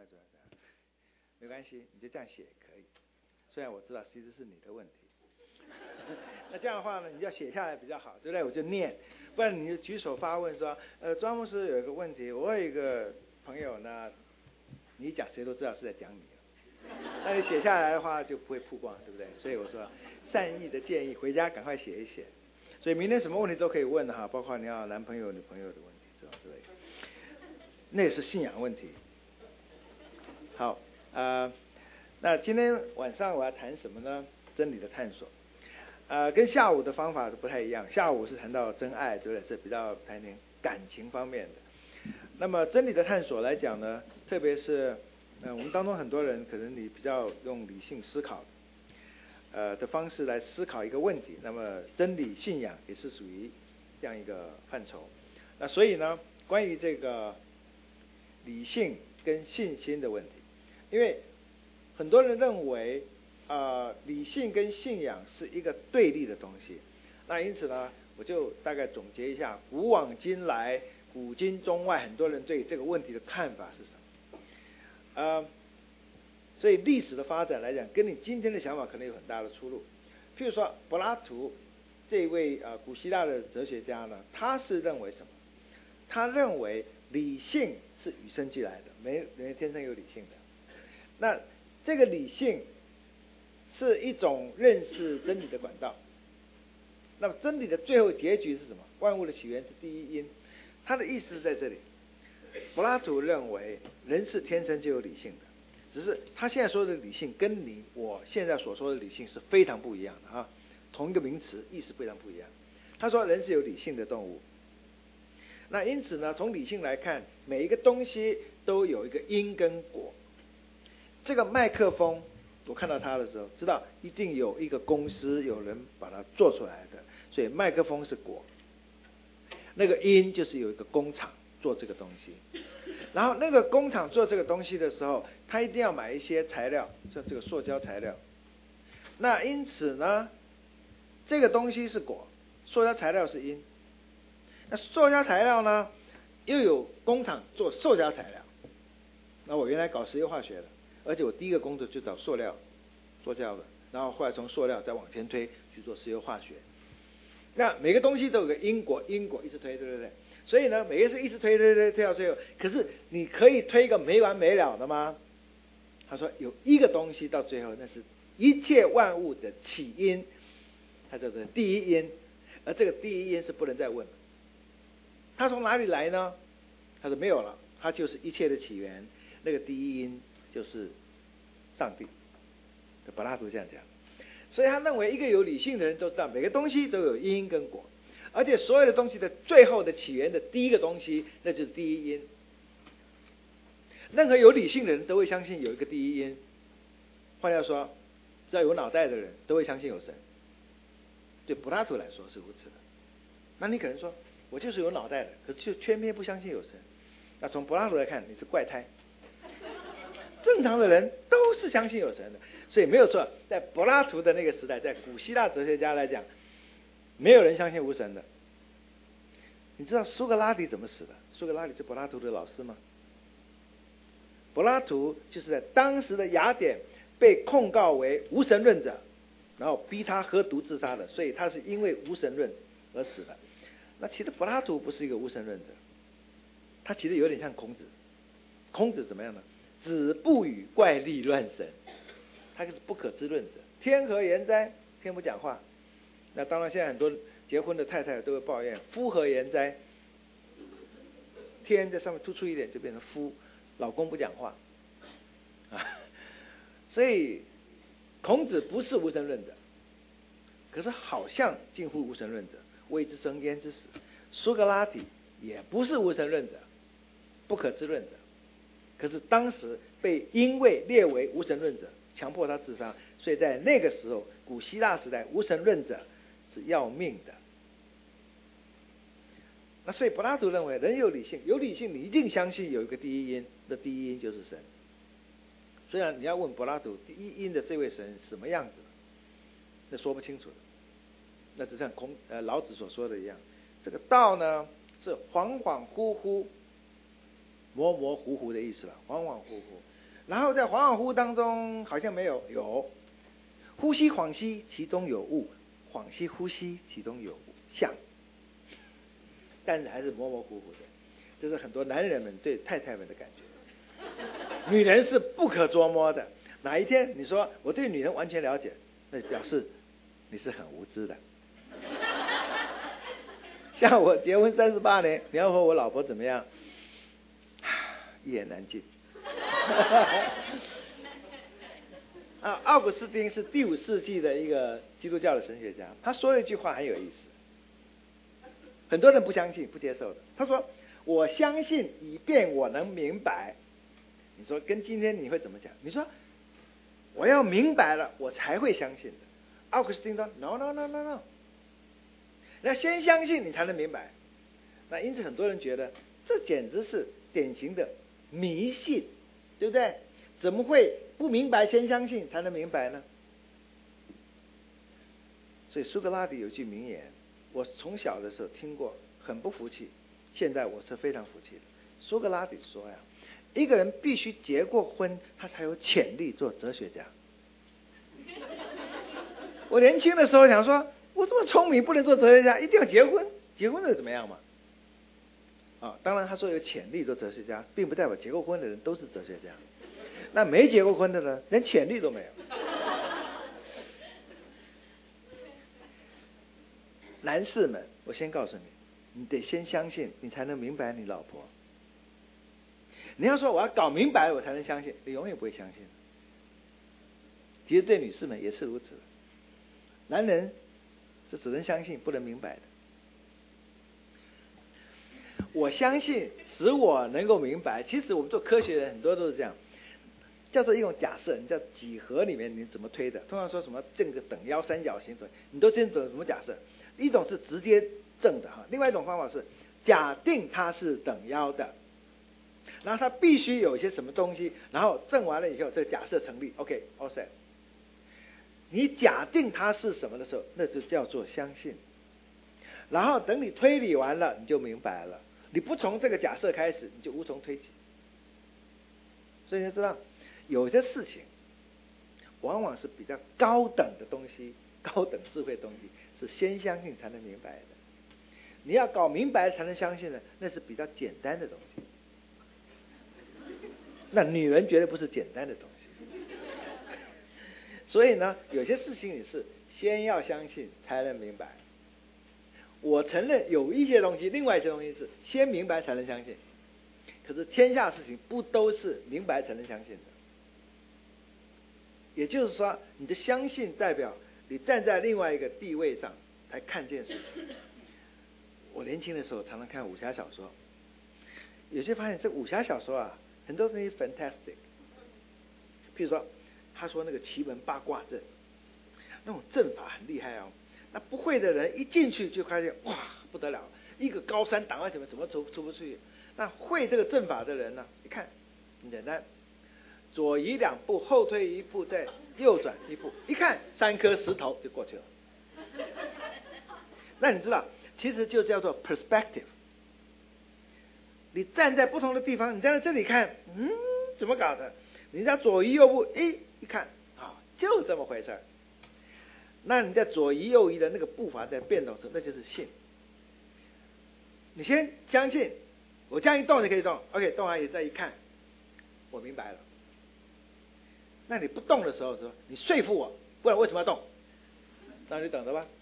没关系，你就这样写也可以。虽然我知道其实是你的问题。那这样的话呢，你就要写下来比较好，对不对？我就念，不然你就举手发问说，庄牧师有一个问题，我有一个朋友呢，你讲谁都知道是在讲你了。那你写下来的话就不会曝光，对不对？所以我说善意的建议，回家赶快写一写。所以明天什么问题都可以问哈，包括你要男朋友、女朋友的问题，是吧？对，那也是信仰问题。好，那今天晚上我要谈什么呢？真理的探索。跟下午的方法是不太一样，下午是谈到真爱，对不对？是比较谈点感情方面的。那么真理的探索来讲呢，特别是我们当中很多人可能你比较用理性思考的方式来思考一个问题，那么真理信仰也是属于这样一个范畴。那所以呢，关于这个理性跟信心的问题，因为很多人认为理性跟信仰是一个对立的东西，那因此呢，我就大概总结一下古往今来、古今中外很多人对这个问题的看法是什么。所以历史的发展来讲，跟你今天的想法可能有很大的出入。譬如说柏拉图这位古希腊的哲学家呢，他是认为什么？他认为理性是与生俱来的，没人天生有理性的。那这个理性是一种认识真理的管道。那么真理的最后结局是什么？万物的起源是第一因。他的意思是在这里，柏拉图认为人是天生就有理性的，只是他现在说的理性跟我现在所说的理性是非常不一样的啊，同一个名词意思非常不一样。他说人是有理性的动物，那因此呢，从理性来看，每一个东西都有一个因跟果。这个麦克风我看到它的时候知道一定有一个公司有人把它做出来的，所以麦克风是果。那个因就是有一个工厂做这个东西，然后那个工厂做这个东西的时候，他一定要买一些材料，像这个塑胶材料。那因此呢，这个东西是果，塑胶材料是因。那塑胶材料呢，又有工厂做塑胶材料。那我原来搞石油化学的，而且我第一个工作就找塑胶的，然后后来从塑料再往前推去做石油化学。那每个东西都有个因果一直推，对不对？所以呢，每个是一直推到最后。可是你可以推个没完没了的吗？他说有一个东西到最后，那是一切万物的起因，它叫做第一因，而这个第一因是不能再问了。它从哪里来呢？他说没有了，它就是一切的起源，那个第一因就是上帝。柏拉图这样讲。所以他认为一个有理性的人都知道每个东西都有因跟果，而且所有的东西的最后的起源的第一个东西，那就是第一因。任何有理性的人都会相信有一个第一因。换句话说，只要有脑袋的人都会相信有神。对柏拉图来说是如此的。那你可能说我就是有脑袋的，可是却偏偏不相信有神。那从柏拉图来看，你是怪胎。正常的人都是相信有神的，所以没有错。在柏拉图的那个时代，在古希腊哲学家来讲，没有人相信无神的。你知道苏格拉底怎么死的？苏格拉底是柏拉图的老师吗？柏拉图就是在当时的雅典被控告为无神论者，然后逼他喝毒自杀的，所以他是因为无神论而死的。那其实柏拉图不是一个无神论者，他其实有点像孔子。孔子怎么样呢？子不语怪力乱神，他是不可知论者。天何言哉？天不讲话。那当然，现在很多结婚的太太都会抱怨夫何言哉？天在上面突出一点就变成夫，老公不讲话啊。所以孔子不是无神论者，可是好像近乎无神论者，未知生焉之死。苏格拉底也不是无神论者，不可知论者。可是当时被因为列为无神论者，强迫他自杀，所以在那个时候，古希腊时代，无神论者是要命的。那所以柏拉图认为人有理性，有理性你一定相信有一个第一因，那第一因就是神。虽然你要问柏拉图第一因的这位神什么样子，那说不清楚的，那只像老子所说的一样，这个道呢是恍恍惚惚。模模糊糊的意思了，恍恍惚惚。 然后在恍恍惚惚当中好像没有，有呼吸恍兮其中有物，恍兮呼吸其中有相，但是还是模模糊糊的。这是很多男人们对太太们的感觉。女人是不可捉摸的，哪一天你说我对女人完全了解，那表示你是很无知的。像我结婚38年，你要和我老婆怎么样，一言难尽。奥古斯丁是第5世纪的一个基督教的神学家，他说了一句话很有意思，很多人不相信不接受的。他说我相信以便我能明白。你说跟今天你会怎么讲？你说我要明白了我才会相信的。奥古斯丁说 no no no no no， 要先相信你才能明白。那因此很多人觉得这简直是典型的迷信，对不对？怎么会不明白先相信才能明白呢？所以苏格拉底有句名言，我从小的时候听过，很不服气，现在我是非常服气的。苏格拉底说呀，一个人必须结过婚，他才有潜力做哲学家。我年轻的时候想说，我这么聪明不能做哲学家，一定要结婚，结婚了怎么样嘛？当然他说有潜力做哲学家，并不代表结过婚的人都是哲学家。那没结过婚的呢，连潜力都没有。男士们，我先告诉你，你得先相信，你才能明白你老婆。你要说我要搞明白了我才能相信，你永远不会相信。其实对女士们也是如此的，男人是只能相信不能明白的。我相信使我能够明白，其实我们做科学人很多都是这样，叫做一种假设，你叫几何里面你怎么推的？通常说什么正个等腰三角形，你都先怎么假设？一种是直接正的哈，另外一种方法是假定它是等腰的，然后它必须有一些什么东西，然后正完了以后，这个假设成立 ，OK all set。你假定它是什么的时候，那就叫做相信。然后等你推理完了，你就明白了。你不从这个假设开始，你就无从推起。所以你知道，有些事情往往是比较高等的东西，高等智慧的东西是先相信才能明白的。你要搞明白才能相信的，那是比较简单的东西。那女人绝对不是简单的东西。所以呢，有些事情你是先要相信才能明白。我承认有一些东西，另外一些东西是先明白才能相信。可是天下事情不都是明白才能相信的。也就是说，你的相信代表你站在另外一个地位上才看见事情。我年轻的时候常常看武侠小说，有些发现这武侠小说啊，很多东西 fantastic。譬如说，他说那个奇门八卦阵，那种阵法很厉害哦。那不会的人一进去就发现哇不得了，一个高山挡在前面，怎么出不去？那会这个阵法的人呢，一看很简单，左移2步，后退1步，再右转1步，一看3颗石头就过去了。那你知道，其实就叫做 perspective。你站在不同的地方，你站在这里看，怎么搞的？你在左移右步，一看就这么回事儿。那你在左移右移的那个步伐在变动时，那就是信。你先相信，我这样一动就可以动 ，OK， 动完也再一看，我明白了。那你不动的时候说，你说服我，不然为什么要动？那你等着吧。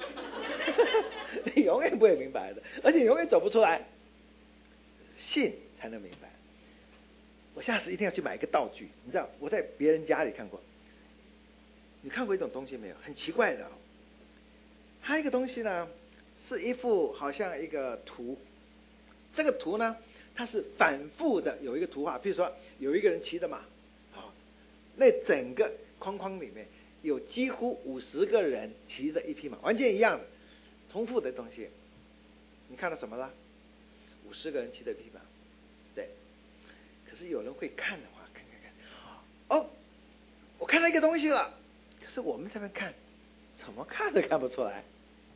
你永远不会明白的，而且你永远走不出来。信才能明白。我下次一定要去买一个道具，你知道我在别人家里看过。你看过一种东西没有？很奇怪的它一个东西呢，是一幅好像一个图。这个图呢，它是反复的有一个图画，比如说有一个人骑着马，那整个框框里面有几乎50个人骑着一匹马，完全一样的，重复的东西。你看到什么了？50个人骑着一匹马，对。可是有人会看的话，看，我看到一个东西了。可是我们这边看，怎么看都看不出来。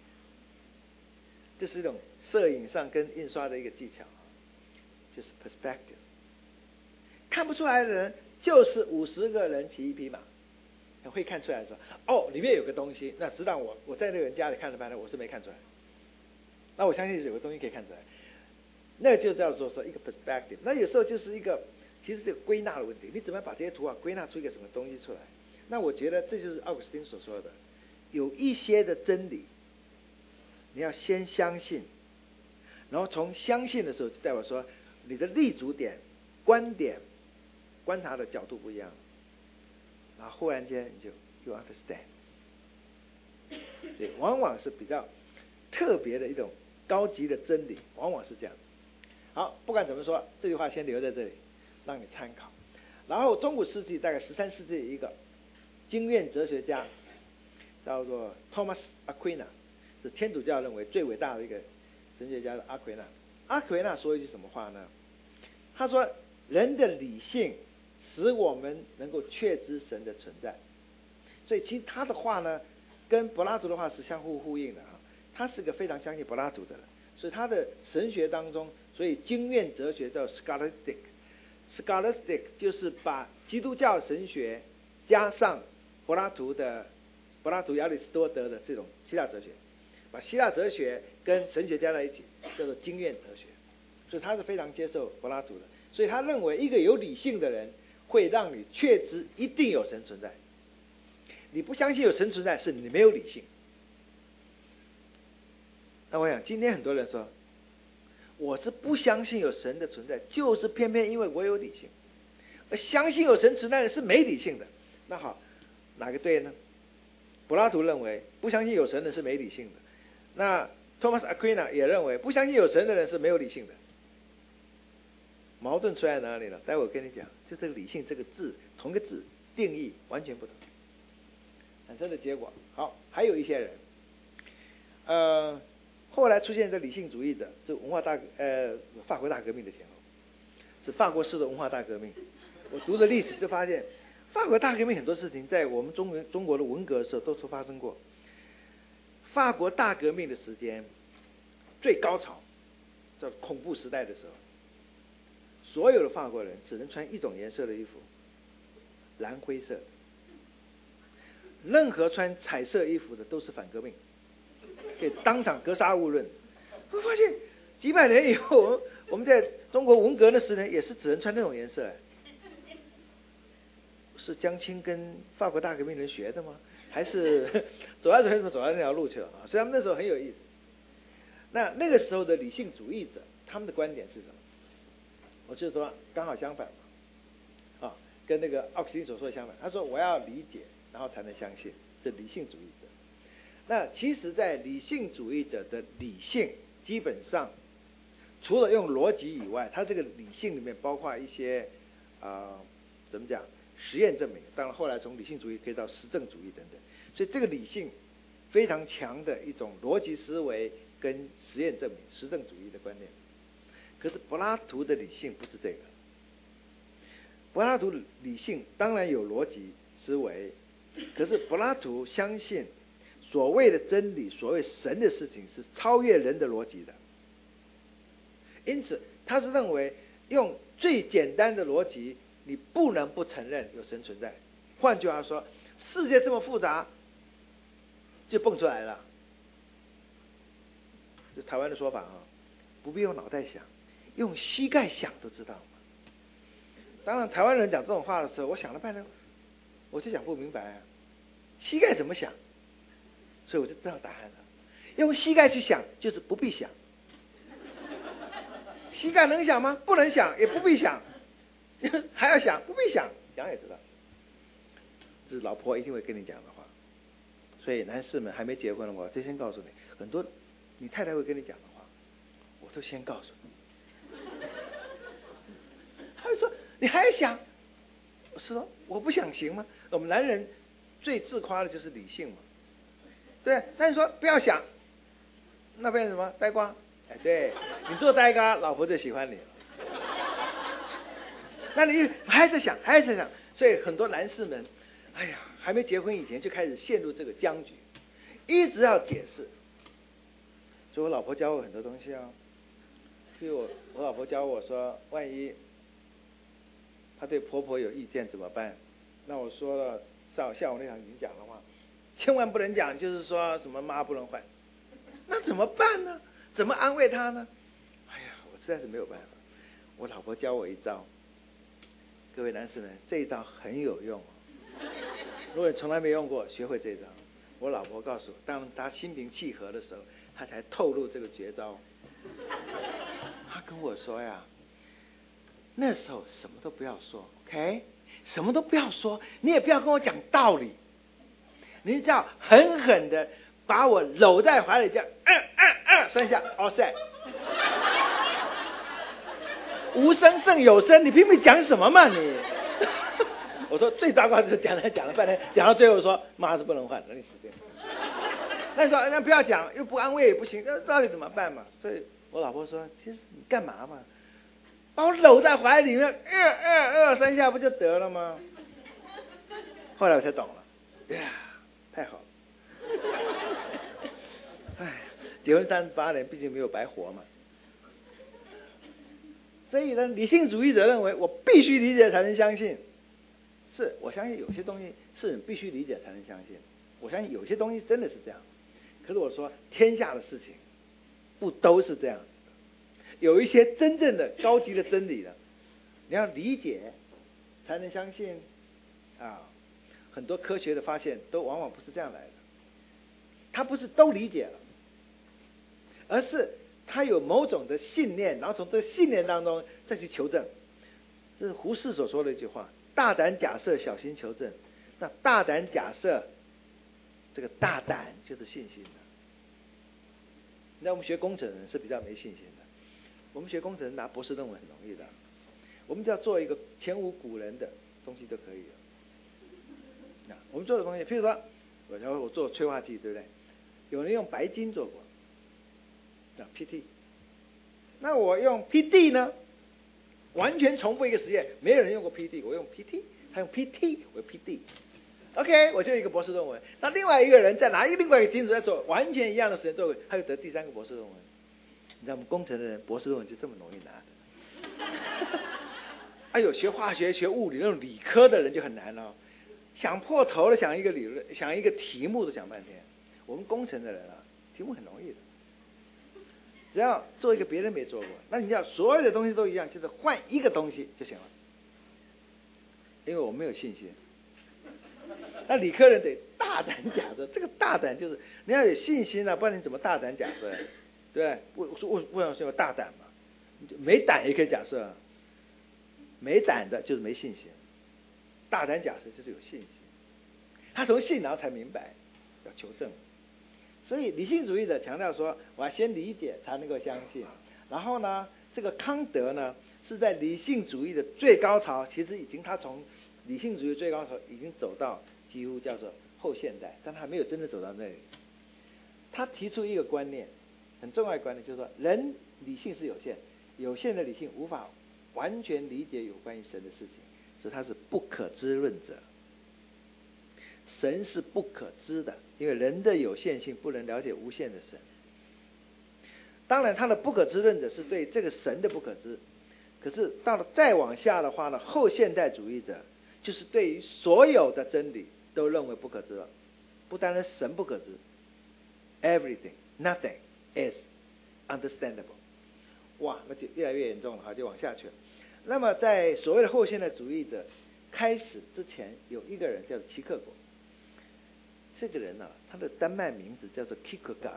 这是一种摄影上跟印刷的一个技巧，就是 perspective。看不出来的人， 就是50个人骑1匹马，会看出来说，哦，里面有个东西。那知道我在那个人家里看了半天，我是没看出来。那我相信有个东西可以看出来，那就叫做说一个 perspective。那有时候就是一个，其实是个归纳的问题，你怎么把这些图归纳出一个什么东西出来？那我觉得这就是奥古斯丁所说的，有一些的真理，你要先相信，然后从相信的时候，就代表说你的立足点、观点、观察的角度不一样，然后忽然间你就 you understand。对，往往是比较特别的一种高级的真理，往往是这样。好，不管怎么说，这句话先留在这里，让你参考。然后中古世纪大概13世纪一个经验哲学家叫做 Thomas Aquinas， 是天主教认为最伟大的一个神学家的阿奎那。阿奎那说一句什么话呢？他说人的理性使我们能够确知神的存在。所以其实他的话呢跟柏拉图的话是相互呼应的啊。他是个非常相信柏拉图的人，所以他的神学当中，所以经验哲学叫 scholastic 就是把基督教神学加上柏拉图亚里士多德的这种希腊哲学，把希腊哲学跟神学加在一起，叫做经验哲学。所以他是非常接受柏拉图的，所以他认为一个有理性的人会让你确知一定有神存在。你不相信有神存在，是你没有理性。那我想今天很多人说，我是不相信有神的存在，就是偏偏因为我有理性。而相信有神存在的是没理性的。那好，哪个对呢？柏拉图认为不相信有神的是没理性的，那 Thomas Aquinas 也认为不相信有神的人是没有理性的。矛盾出在哪里了？待会我跟你讲，就这个理性这个字，同一个字定义完全不同，产生的结果。好，还有一些人，后来出现的理性主义者，就法国大革命的前后，是法国式的文化大革命。我读了历史就发现，法国大革命很多事情在我们中国的文革的时候都发生过。法国大革命的时间最高潮，叫恐怖时代的时候，所有的法国人只能穿一种颜色的衣服，蓝灰色。任何穿彩色衣服的都是反革命，可以当场格杀勿论。我发现几百年以后，我们在中国文革的时代也是只能穿那种颜色。是江青跟法国大革命人学的吗？还是走来走去走到那条路去了啊？所以他们那时候很有意思。那个时候的理性主义者，他们的观点是什么？我就说刚好相反嘛，啊，跟那个奥古斯丁所说的相反。他说我要理解，然后才能相信，这理性主义者。那其实，在理性主义者的理性，基本上除了用逻辑以外，它这个理性里面包括一些怎么讲？实验证明，当然后来从理性主义可以到实证主义等等，所以这个理性非常强的一种逻辑思维跟实验证明、实证主义的观念。可是柏拉图的理性不是这个，柏拉图理性当然有逻辑思维，可是柏拉图相信所谓的真理、所谓神的事情是超越人的逻辑的，因此他是认为用最简单的逻辑，你不能不承认有神存在。换句话说，世界这么复杂，就蹦出来了。就台湾的说法啊，不必用脑袋想，用膝盖想都知道。当然，台湾人讲这种话的时候，我想了半天，我就想不明白，膝盖怎么想？所以我就知道答案了。用膝盖去想，就是不必想。膝盖能想吗？不能想，也不必想。还要想，不必想，想也知道。这是老婆一定会跟你讲的话。所以男士们还没结婚的话，就先告诉你，很多你太太会跟你讲的话，我都先告诉你。他就说你还要想，我说我不想行吗？我们男人最自夸的就是理性嘛，对。但是说不要想，那变成什么呆瓜？哎，对，你做呆瓜，老婆就喜欢你了。那你还在想，还在想，所以很多男士们，哎呀，还没结婚以前就开始陷入这个僵局，一直要解释。所以我老婆教我很多东西啊，所以我老婆教我说，万一她对婆婆有意见怎么办？那我说了，下午那场已经讲了嘛，千万不能讲，就是说什么妈不能换。那怎么办呢？怎么安慰她呢？哎呀，我实在是没有办法。我老婆教我一招，各位男士们，这一招很有用。如果你从来没用过，学会这一招。我老婆告诉我，当她心平气和的时候，她才透露这个绝招。她跟我说呀，那时候什么都不要说 ，OK， 什么都不要说，你也不要跟我讲道理，你只要狠狠的把我搂在怀里，这样3下 all set。无声胜有声，你拼命讲什么嘛你？我说最糟糕就是讲了半天，讲到最后说妈是不能换，那你死定了。那你说那不要讲，又不安慰也不行，那到底怎么办嘛？所以我老婆说，其实你干嘛嘛？把我搂在怀里面，3下不就得了吗？后来我才懂了，呀，太好了。哎，结婚38年，毕竟没有白活嘛。所以呢，理性主义者认为我必须理解才能相信。是，我相信有些东西是你必须理解才能相信。我相信有些东西真的是这样。可是我说，天下的事情不都是这样子的。有一些真正的高级的真理呢，你要理解才能相信啊。很多科学的发现都往往不是这样来的。他不是都理解了，而是他有某种的信念，然后从这个信念当中再去求证。这是胡适所说的一句话：大胆假设，小心求证。那大胆假设，这个大胆就是信心的。那我们学工程人是比较没信心的。我们学工程拿博士论文很容易的，我们只要做一个前无古人的东西就可以了。那我们做的东西，譬如说，我做催化剂，对不对？有人用白金做过，PT。那我用 PD 呢？完全重复一个实验，没有人用过 PD， 我用 PT， 他用 PT， 我用 PD。OK， 我就一个博士论文。那另外一个人再拿另外一个金子在做完全一样的实验做过，他又得第3个博士论文。你知道我们工程的人博士论文就这么容易拿的。哎呦，学化学、学物理那种理科的人就很难了，想破头了，想一个理论、想一个题目都想半天。我们工程的人啊，题目很容易的。只要做一个别人没做过，那你要所有的东西都一样，就是换一个东西就行了。因为我没有信心。那理科人得大胆假设，这个大胆就是你要有信心啊，不然你怎么大胆假设？对不对？为什么要大胆嘛？没胆也可以假设啊。没胆的就是没信心，大胆假设就是有信心。他从信然后才明白，要求证。所以理性主义者强调说，我要先理解才能够相信。然后呢，这个康德呢是在理性主义的最高潮，其实他从理性主义最高潮已经走到几乎叫做后现代，但他还没有真正走到那里。他提出一个观念，很重要的观念，就是说人理性是有限，有限的理性无法完全理解有关于神的事情，所以他是不可知论者。神是不可知的，因为人的有限性不能了解无限的神。当然他的不可知论者是对这个神的不可知，可是到了再往下的话呢，后现代主义者就是对于所有的真理都认为不可知了，不单单神不可知， everything nothing is understandable。 哇，那就越来越严重了，好，就往下去了。那么在所谓的后现代主义者开始之前，有一个人叫做齐克果。这个人呢，他的丹麦名字叫做 Kierkegaard，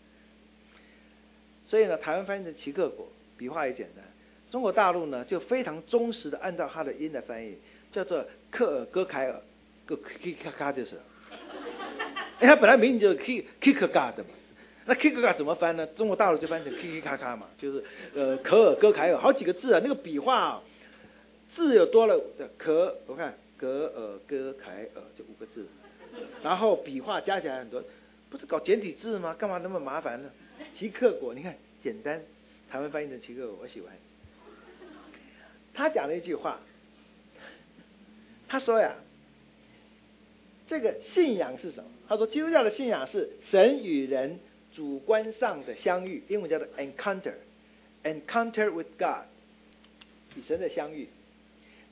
所以呢，台湾翻译成齐克果，笔画也简单。中国大陆呢，就非常忠实的按照他的音来翻译，叫做克尔戈凯尔，个 Kierkegaard 就是了。他本来名字就是 Kierkegaard 嘛，那 Kierkegaard 怎么翻呢？中国大陆就翻成 Kiki 嘛，就是可尔戈凯尔，好几个字啊，那个笔画啊，字有多了的我看格尔戈凯尔就5个字。然后笔画加起来很多，不是搞简体字吗？干嘛那么麻烦呢？齐克果，你看简单，台湾翻译成齐克果，我喜欢。他讲了一句话，他说呀，这个信仰是什么？他说基督教的信仰是神与人主观上的相遇，英文叫做 encounter with God， 与神的相遇。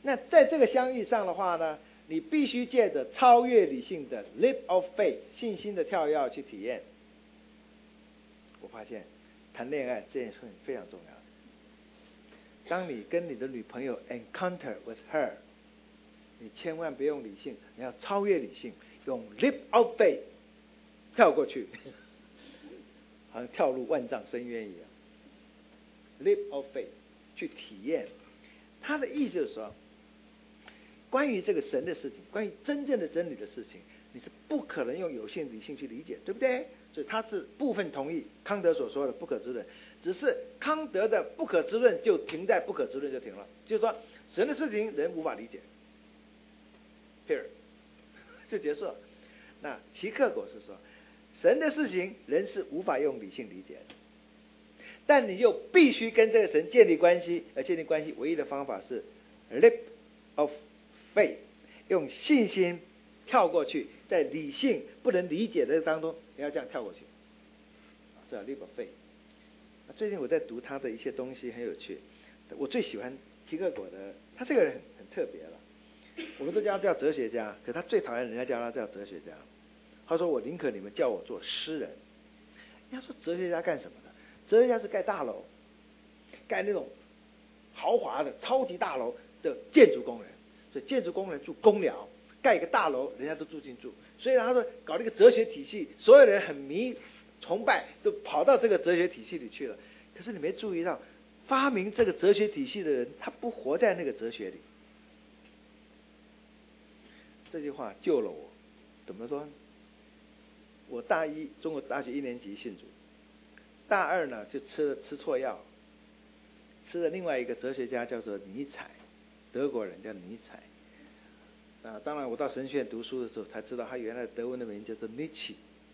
那在这个相遇上的话呢，你必须借着超越理性的 leap of faith 信心的跳跃去体验。我发现谈恋爱这件事情非常重要。当你跟你的女朋友 encounter with her， 你千万不用理性，你要超越理性，用 leap of faith 跳过去，好像跳入万丈深渊一样。leap of faith 去体验。他的意思就是说，关于这个神的事情，关于真正的真理的事情，你是不可能用有限理性去理解，对不对？所以他是部分同意康德所说的不可知论，只是康德的不可知论就停在不可知论就停了，就是说神的事情人无法理解 ，period 就结束了。那齐克果是说，神的事情人是无法用理性理解的，但你又必须跟这个神建立关系，而建立关系唯一的方法是 leap of faith， 用信心跳过去，在理性不能理解的当中，你要这样跳过去，这叫 leap of faith。最近我在读他的一些东西，很有趣。我最喜欢齐克果的，他这个人很特别了。我们都叫他哲学家，可他最讨厌人家叫他叫哲学家。他说：“我宁可你们叫我做诗人。”人家说哲学家干什么的？哲学家是盖大楼，盖那种豪华的超级大楼的建筑工人。所以建筑工人住公寮，盖一个大楼，人家都住进驻。所以他说搞了一个哲学体系，所有人很崇拜，都跑到这个哲学体系里去了。可是你没注意到，发明这个哲学体系的人，他不活在那个哲学里。这句话救了我。怎么说？我大一中国大学1年级信主，大二呢就吃错药，吃了另外一个哲学家叫做尼采，德国人叫尼采。当然我到神学院读书的时候才知道，他原来德文的名叫做 Nietzsche。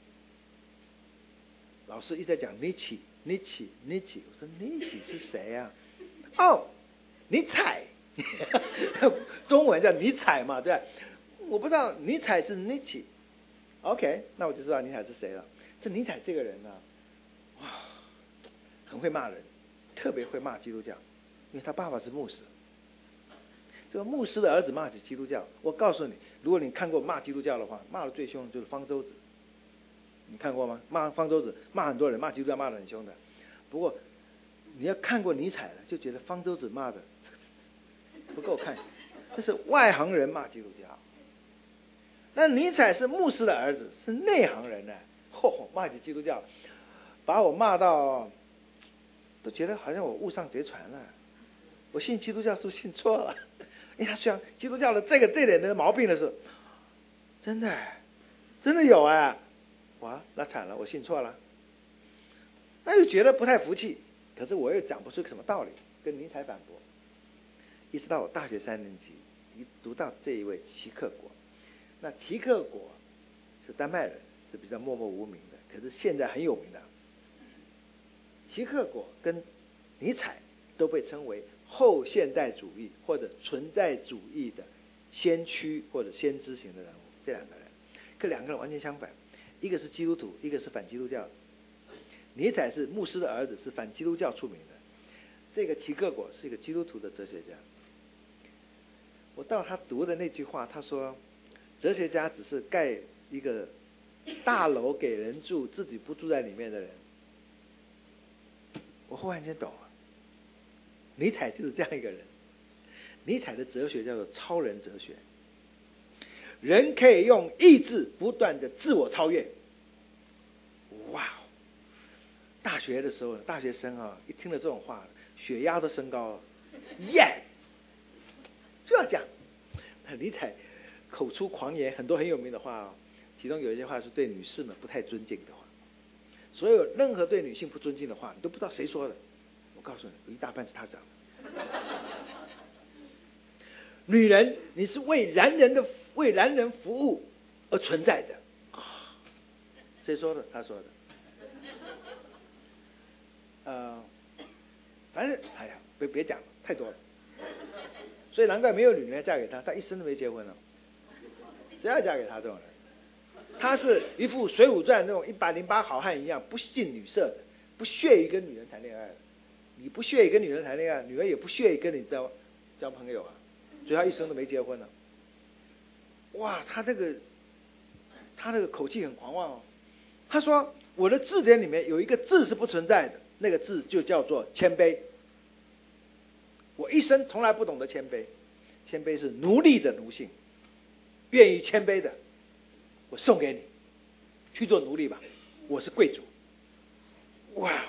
老师一直在讲 Nietzsche， 我说 Nietzsche 是谁啊？哦，尼采，中文叫尼采嘛，对吧？我不知道尼采是 Nietzsche。OK， 那我就知道尼采是谁了。这尼采这个人呢，哇，很会骂人，特别会骂基督教，因为他爸爸是牧师。这个牧师的儿子骂起基督教，我告诉你，如果你看过骂基督教的话，骂的最凶的就是方舟子。你看过吗？骂方舟子，骂很多人，骂基督教骂得很凶的。不过你要看过尼采了，就觉得方舟子骂的不够看，这是外行人骂基督教。那尼采是牧师的儿子，是内行人呢，骂起基督教，把我骂到都觉得好像我误上贼船了。我信基督教是不是信错了？因为他讲基督教的这点的毛病的时候，真的有啊！哇，那惨了，我信错了。那又觉得不太服气，可是我又讲不出什么道理跟尼采反驳。一直到我大学3年级，读到这一位齐克果。那齐克果是丹麦人，是比较默默无名的，可是现在很有名的。齐克果跟尼采都被称为后现代主义或者存在主义的先驱或者先知型的人物。这两个人，可两个人完全相反，一个是基督徒，一个是反基督教。尼采是牧师的儿子，是反基督教出名的。这个齐克果是一个基督徒的哲学家。我到他读的那句话，他说哲学家只是盖一个大楼给人住，自己不住在里面的人。我忽然间懂了，尼采就是这样一个人。尼采的哲学叫做超人哲学，人可以用意志不断的自我超越。哇，大学的时候，大学生啊，一听了这种话，血压都升高了。耶，就要讲。尼采口出狂言，很多很有名的话哦，其中有一些话是对女士们不太尊敬的话。所有任何对女性不尊敬的话，你都不知道谁说的。我告诉你，有一大半是他讲的。女人，你是为男人服务而存在的。谁说的？他说的。反正哎呀，别讲了，太多了。所以难怪没有女人嫁给他，他一生都没结婚了。谁要嫁给他这种人？他是一副《水浒传》那种108好汉一样，不近女色的，不屑于跟女人谈恋爱的。你不屑于跟女人谈恋爱，女人也不屑于跟你交朋友啊。 所以他一生都没结婚了。哇，他那个口气很狂妄哦。他说我的字典里面有一个字是不存在的，那个字就叫做谦卑。我一生从来不懂得谦卑，谦卑是奴隶的奴性，愿意谦卑的，我送给你，去做奴隶吧，我是贵族。哇，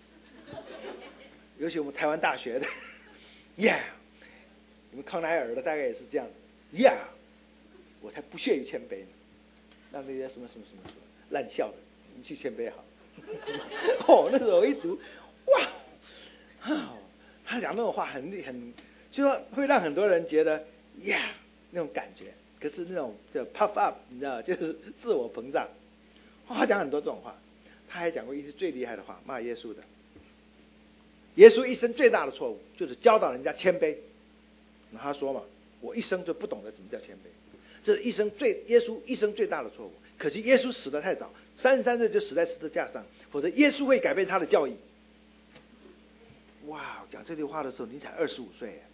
尤其我们台湾大学的，yeah， 你们康奈尔的大概也是这样 ，yeah， 我才不屑于谦卑呢，让那些什么烂笑的，你去谦卑好。哦，那时候我一读，哇，他讲那种话很，就说会让很多人觉得呀那种感觉，可是那种叫 puff up， 你知道，就是自我膨胀。他讲很多这种话，他还讲过一句最厉害的话，骂耶稣的。耶稣一生最大的错误就是教导人家谦卑。那他说嘛，我一生就不懂得什么叫谦卑，这是耶稣一生最大的错误。可惜耶稣死得太早，33岁就死在十字架上，否则耶稣会改变他的教义。哇，讲这句话的时候你才25岁耶，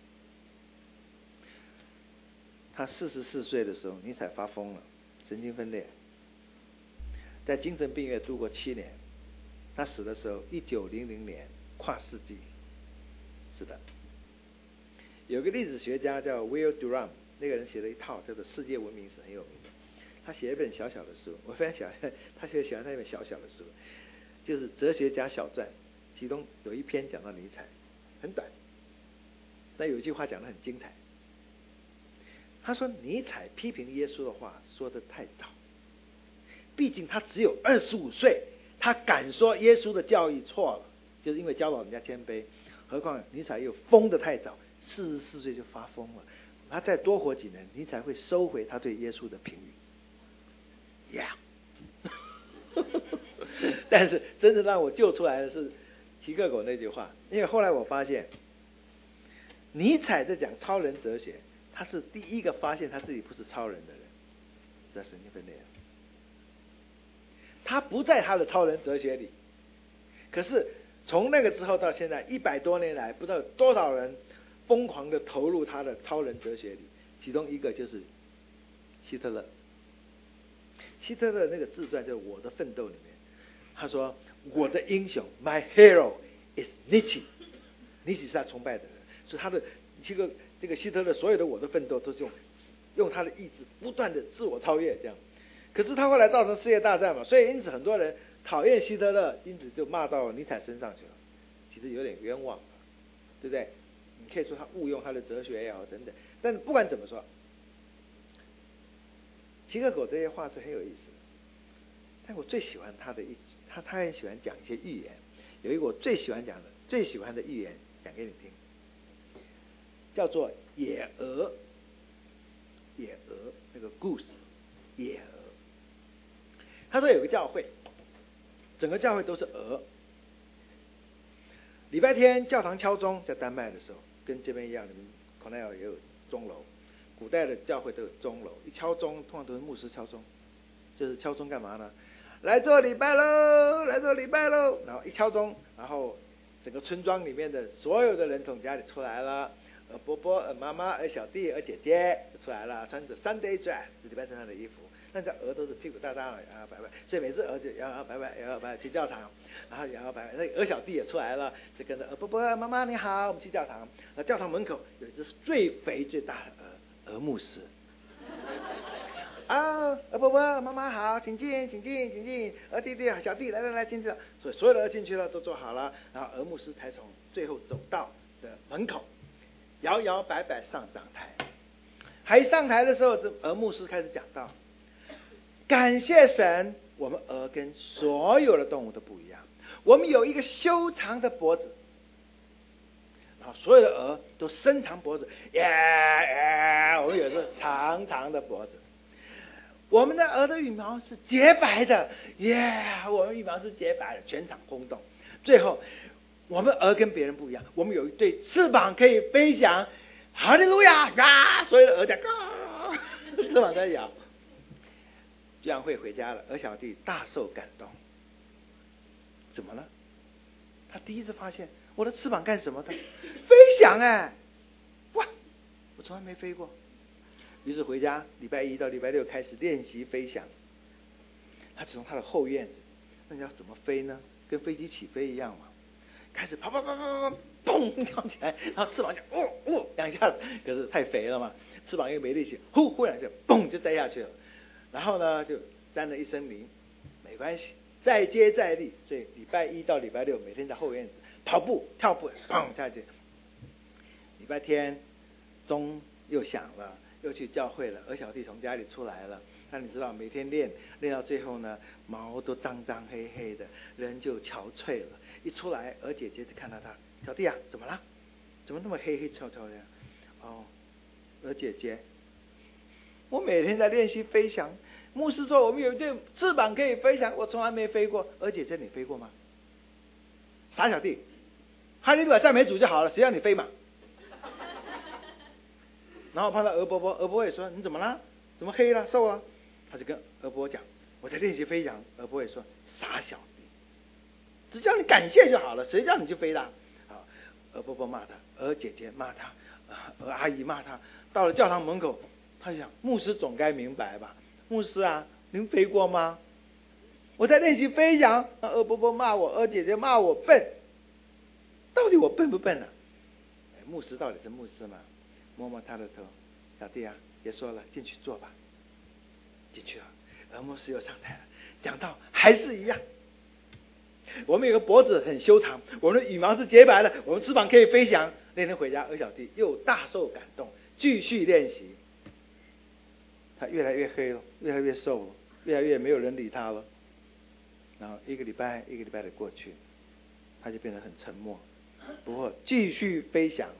他44岁的时候你才发疯了，神经分裂，在精神病院住过7年。他死的时候1900年，跨世纪。是的，有个历史学家叫 Will Durant， 那个人写了一套叫做《世界文明史》，很有名的。他写一本小小的书，我非常喜欢，他喜欢那本小小的书，就是《哲学家小传》，其中有一篇讲到尼采，很短，但有一句话讲得很精彩。他说尼采批评耶稣的话说得太早，毕竟他只有25岁，他敢说耶稣的教义错了，就是因为教导人家谦卑。何况尼采又疯得太早，44岁就发疯了。他再多活几年，尼采会收回他对耶稣的评语。但是真正让我救出来的是齐克果那句话，因为后来我发现，尼采在讲超人哲学，他是第一个发现他自己不是超人的人，这神经分裂。他不在他的超人哲学里，可是从那个之后到现在100多年来，不知道有多少人疯狂的投入他的超人哲学里，其中一个就是希特勒。希特勒那个自传就是《我的奋斗》里面，他说我的英雄 My hero is Nietzsche， Nietzsche 是他崇拜的人，所以他的这个希特勒所有的我的奋斗都是用他的意志不断的自我超越这样。可是他后来造成世界大战嘛，所以因此很多人讨厌希特勒，因此就骂到尼采身上去了，其实有点冤枉，对不对？你可以说他误用他的哲学也好等等，但不管怎么说，齐克果这些话是很有意思的。但我最喜欢他很喜欢讲一些寓言，有一个我最喜欢的寓言讲给你听，叫做野鹅。野鹅那个故事，野鹅。他说有个教会，整个教会都是鹅。礼拜天教堂敲钟，在丹麦的时候跟这边一样，你们Cornell也有钟楼，古代的教会都有钟楼，一敲钟通常都是牧师敲钟，就是敲钟干嘛呢？来做礼拜喽，来做礼拜喽。然后一敲钟，然后整个村庄里面的所有的人从家里出来了，伯伯、妈妈、小弟、姐姐出来了，穿着 Sunday dress， 礼拜天上的衣服。那这鹅都是屁股大大的摇摇摆摆，所以每次鹅就摇摇摆摆摇摇摆摆去教堂，然后摇摇摆摆，那鹅小弟也出来了，就跟着伯伯妈妈你好，我们去教堂。教堂门口有一只最肥最大的鹅牧师。伯伯妈妈好，请进请进请进，鹅弟弟小弟来进去了，所以所有的鹅进去了都坐好了，然后鹅牧师才从最后走到的门口，摇摇摆摆上讲台。还一上台的时候，这鹅牧师开始讲道。感谢神，我们鹅跟所有的动物都不一样，我们有一个修长的脖子，然后所有的鹅都伸长脖子，我们有一个长长的脖子。我们的鹅的羽毛是洁白的，我们羽毛是洁白的，全场轰动。最后，我们鹅跟别人不一样，我们有一对翅膀可以飞翔，哈利路亚啊！所有的鹅在翅膀在摇。聚阳会回家了，鹅小弟大受感动。怎么了？他第一次发现我的翅膀干什么的？飞翔哇！ 我从来没飞过。于是回家，礼拜一到礼拜六开始练习飞翔。他从他的后院子，那你要怎么飞呢？跟飞机起飞一样嘛。开始跑，嘣跳起来，然后翅膀就两下子，可是太肥了嘛，翅膀又没力气，忽然就嘣就栽下去了。然后呢，就沾了一身泥，没关系，再接再厉。所以礼拜一到礼拜六每天在后院子跑步、跳步，砰下去。礼拜天钟又响了，又去教会了。儿小弟从家里出来了，那你知道每天练到最后呢，毛都脏脏黑黑的，人就憔悴了。一出来，儿姐姐就看到他，小弟啊，怎么了？怎么那么黑黑臭臭的？哦，儿姐姐，我每天在练习飞翔。牧师说我们有一对翅膀可以飞翔，我从来没飞过。儿姐姐，你飞过吗？傻小弟，哈利路亚赞美主就好了，谁让你飞嘛？然后碰到俄伯伯，俄伯伯也说你怎么了？怎么黑了？瘦了？他就跟俄伯伯讲，我在练习飞翔。俄伯伯也说傻小弟，只叫你感谢就好了，谁叫你去飞的？好，俄伯伯骂他，俄姐姐骂他，俄阿姨骂他。到了教堂门口，他想牧师总该明白吧？牧师啊，您飞过吗？我在练习飞翔，俄伯伯骂我，俄姐姐骂我笨，到底我笨不笨呢？牧师到底是牧师吗？摸摸他的头，小弟啊，别说了，进去坐吧。进去了，而牧师又上台了，讲到还是一样。我们有个脖子很修长，我们的羽毛是洁白的，我们翅膀可以飞翔。那天回家，儿小弟又大受感动，继续练习。他越来越黑了，越来越瘦了，越来越没有人理他了。然后一个礼拜的过去，他就变得很沉默，不过继续飞翔。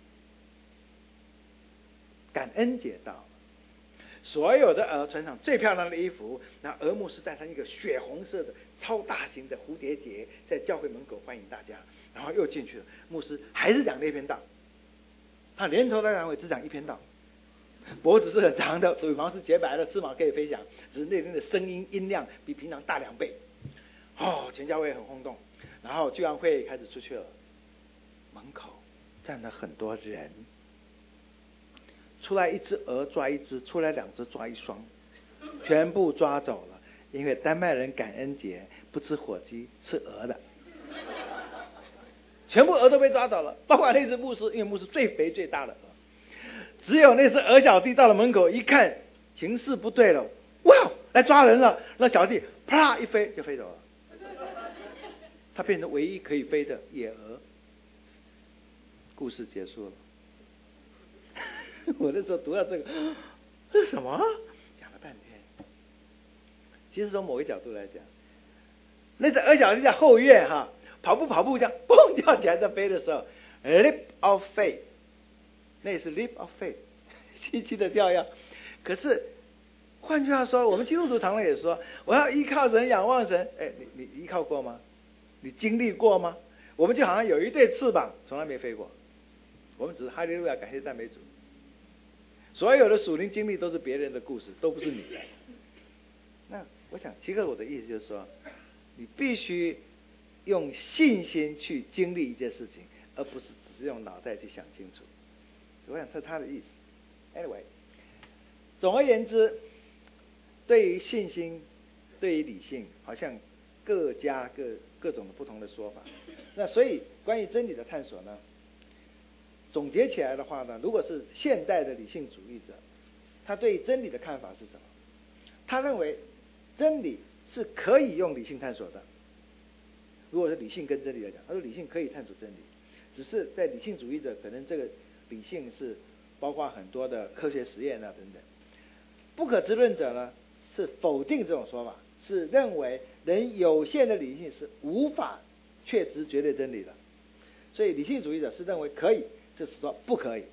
感恩节到了，所有的鹅穿上最漂亮的衣服，那鹅牧师带上一个血红色的超大型的蝴蝶结，在教会门口欢迎大家，然后又进去了。牧师还是讲那篇道，他连头带尾只讲一篇道，脖子是很长的，羽毛是洁白的，翅膀可以飞翔，只是那天的声音音量比平常大2倍。全教会很轰动，然后聚完会开始出去了，门口站了很多人。出来一只鹅抓一只，出来2只抓1双，全部抓走了。因为丹麦人感恩节不吃火鸡，吃鹅的，全部鹅都被抓走了，包括那只牧师，因为牧师最肥最大的鹅。只有那只鹅小弟到了门口一看，形势不对了，哇，来抓人了！那小弟啪一飞就飞走了，他变成唯一可以飞的野鹅。故事结束了。我那时候读到这个，这是什么？讲了半天。其实从某个角度来讲，那只鹅小弟在后院跑步这样蹦跳起来在飞的时候 ，leap of faith， 那也是 leap of faith， 稀奇的跳跃。可是换句话说，我们基督徒常常也说，我要依靠神，仰望神。你依靠过吗？你经历过吗？我们就好像有一对翅膀，从来没飞过。我们只是哈利路亚，感谢赞美主。所有的属灵经历都是别人的故事，都不是你的。那我想奇哥我的意思就是说，你必须用信心去经历一件事情，而不是只是用脑袋去想清楚。我想这是他的意思。Anyway， 总而言之，对于信心，对于理性，好像各种不同的说法。那所以关于真理的探索呢，总结起来的话呢，如果是现代的理性主义者，他对真理的看法是什么？他认为真理是可以用理性探索的。如果是理性跟真理来讲，他说理性可以探索真理，只是在理性主义者可能这个理性是包括很多的科学实验等等。不可知论者呢是否定这种说法，是认为人有限的理性是无法确知绝对真理的。所以理性主义者是认为可以，就是说不可以。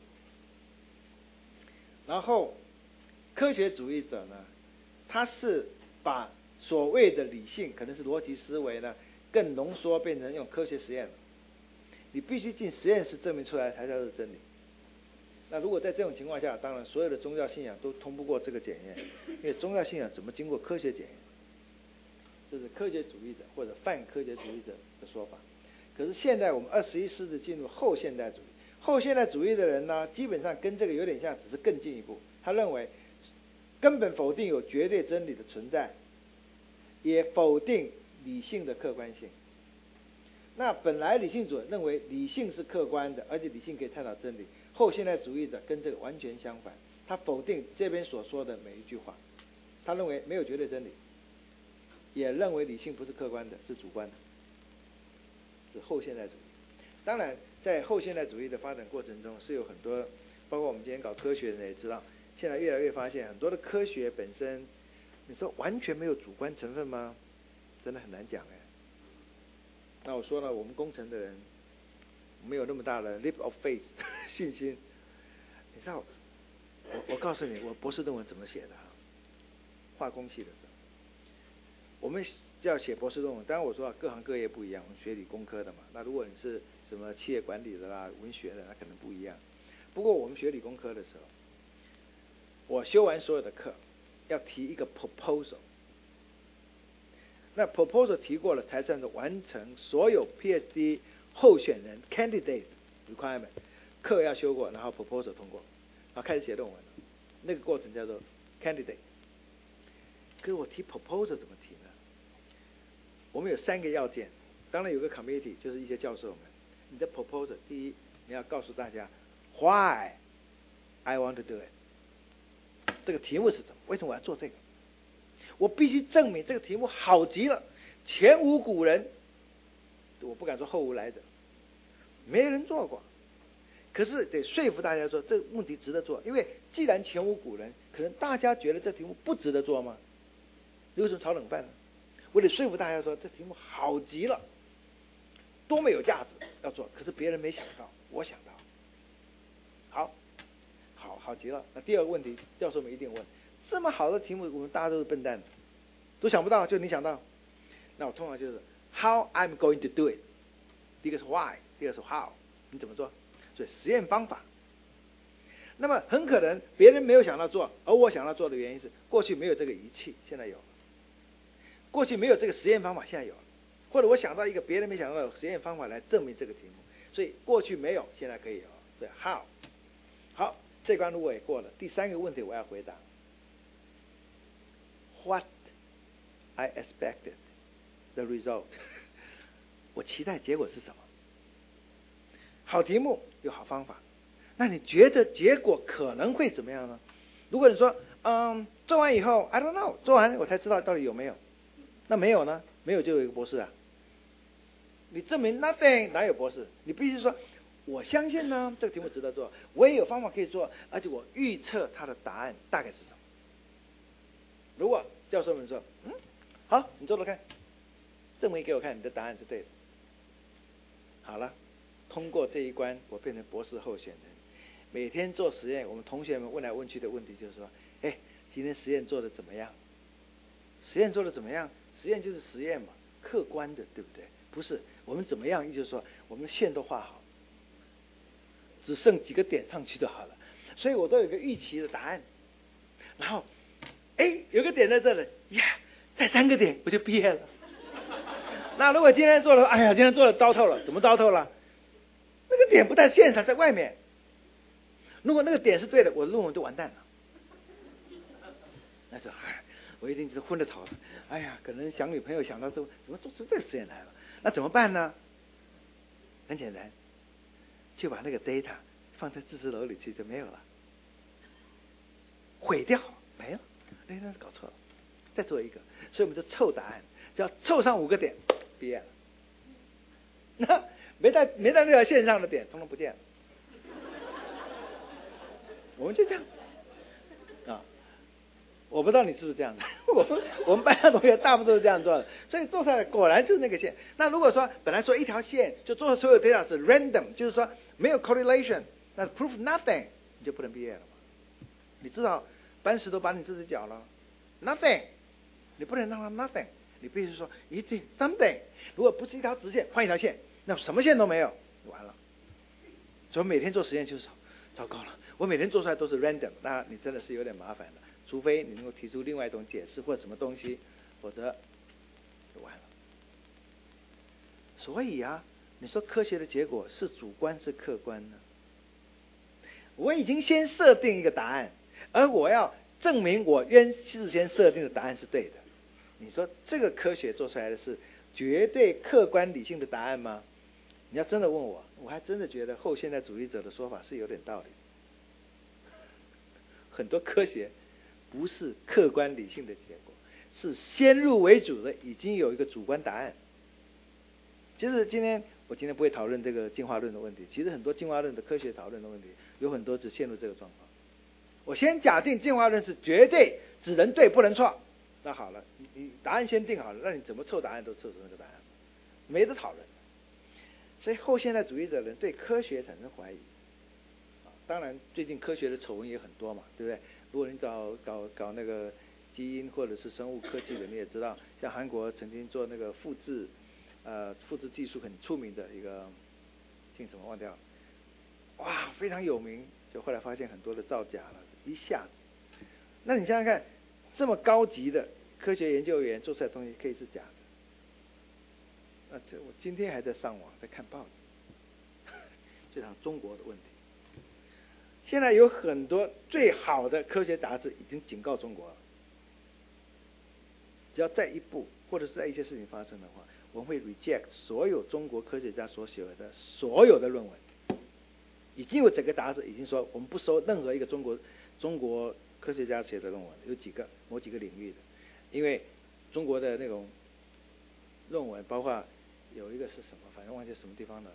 然后科学主义者呢，他是把所谓的理性，可能是逻辑思维呢，更浓缩变成用科学实验。你必须进实验室证明出来才叫做真理。那如果在这种情况下，当然所有的宗教信仰都通不过这个检验，因为宗教信仰怎么经过科学检验？这是科学主义者或者泛科学主义者的说法。可是现在我们21世纪进入后现代主义， 后现代主义的人呢，基本上跟这个有点像，只是更进一步。他认为根本否定有绝对真理的存在，也否定理性的客观性。那本来理性主义认为理性是客观的，而且理性可以探讨真理。后现代主义者跟这个完全相反，他否定这边所说的每一句话，他认为没有绝对真理，也认为理性不是客观的，是主观的，是后现代主义。当然，在后现代主义的发展过程中，是有很多，包括我们今天搞科学的人也知道，现在越来越发现很多的科学本身，你说完全没有主观成分吗？真的很难讲哎。那我说了，我们工程的人没有那么大的 leap of faith 信心。你知道，我告诉你，我博士论文怎么写的？化工系的时候，我们要写博士论文，当然我说各行各业不一样，我们学理工科的嘛。那如果你是什么企业管理的啦、文学的，那可能不一样。不过我们学理工科的时候，我修完所有的课，要提一个 proposal。那 proposal 提过了，才算是完成所有 PhD 候选人 candidate requirement。课要修过，然后 proposal 通过，然后开始写论文了。那个过程叫做 candidate。可是我提 proposal 怎么提呢？我们有3个要件，当然有个 committee， 就是一些教授们。你的 proposal， 第一，你要告诉大家 why I want to do it， 这个题目是什么？为什么我要做这个？我必须证明这个题目好极了，前无古人，我不敢说后无来者，没人做过。可是得说服大家说这个问题值得做，因为既然前无古人，可能大家觉得这题目不值得做吗？你为什么炒冷饭呢？我得说服大家说这题目好极了，多么有价值要做，可是别人没想到，我想到。好极了。那第二个问题，教授们一定问：这么好的题目，我们大家都是笨蛋，都想不到，就你想到。那我通常就是 How I'm going to do it。第一个是 Why， 第二个是 How， 你怎么做？所以实验方法。那么很可能别人没有想到做，而我想到做的原因是过去没有这个仪器，现在有了；过去没有这个实验方法，现在有了；或者我想到一个别人没想到的实验方法来证明这个题目，所以过去没有，现在可以有。对 ，How。好，这关如果也过了，第3个问题我要回答 ：What I expected the result 我期待结果是什么？好题目有好方法，那你觉得结果可能会怎么样呢？如果你说，做完以后 I don't know， 做完我才知道到底有没有，那没有呢？没有就有一个博士啊。你证明 nothing， 哪有博士？你必须说，我相信呢，这个题目值得做，我也有方法可以做，而且我预测它的答案大概是什么。如果教授们说，好，你做做看，证明给我看你的答案是对的。好了。通过这一关，我变成博士候选人。每天做实验，我们同学们问来问去的问题就是说：今天实验做的怎么样？实验做的怎么样？实验就是实验嘛，客观的，对不对？不是我们怎么样，也就是说我们线都画好，只剩几个点上去就好了。所以我都有个预期的答案。然后，有个点在这里，再3个点我就毕业了。那如果今天做了，今天做的糟透了，怎么糟透了？那个点不在线上，在外面。如果那个点是对的，我的论文就完蛋了。那时候，我一定是昏了头了。可能想女朋友想到说，怎么做出这个实验来了？那怎么办呢？很简单，就把那个 data 放在自制楼里去就没有了，毁掉没了。那是搞错了，再做一个。所以我们就凑答案，只要凑上5个点，毕业了。那没在那条线上的点，统统不见了。我们就这样啊，我不知道你是不是这样的。我们班上同学大部分都是这样做的，所以做出来果然就是那个线。那如果说本来说一条线就做所有 data 是 random， 就是说没有 correlation， 那 prove nothing， 你就不能毕业了嘛。你至少搬石头把你自己搅了 ，nothing， 你不能让它 nothing， 你必须说一定 something。如果不是一条直线，换一条线。那什么线都没有，完了。所以每天做实验就是说，糟糕了，我每天做出来都是 random， 那你真的是有点麻烦了。除非你能够提出另外一种解释或者什么东西，否则就完了。所以你说科学的结果是主观是客观呢？ 我已经先设定一个答案，而我要证明我事先设定的答案是对的。你说这个科学做出来的是绝对客观理性的答案吗？你要真的问我，我还真的觉得后现代主义者的说法是有点道理。很多科学不是客观理性的结果，是先入为主的，已经有一个主观答案。其实我今天不会讨论这个进化论的问题，其实很多进化论的科学讨论的问题，有很多只陷入这个状况。我先假定进化论是绝对只能对不能错，那好了，你答案先定好了，那你怎么凑答案都凑出那个答案，没得讨论。所以后现代主义者人对科学产生怀疑。当然最近科学的丑闻也很多嘛，对不对？如果你搞那个基因或者是生物科技的，你也知道，像韩国曾经做那个复制技术很出名的一个姓什么忘掉了，哇，非常有名，就后来发现很多的造假了，一下子。那你想想看，这么高级的科学研究员做出来的东西可以是假的？那我今天还在上网在看报纸，就讲中国的问题。现在有很多最好的科学杂志已经警告中国了，只要再一步，或者是在一些事情发生的话，我们会 reject 所有中国科学家所写的所有的论文。已经有整个杂志已经说，我们不收任何一个中国科学家写的论文，有某几个领域的，因为中国的那种论文，包括有一个是什么，反正忘记什么地方了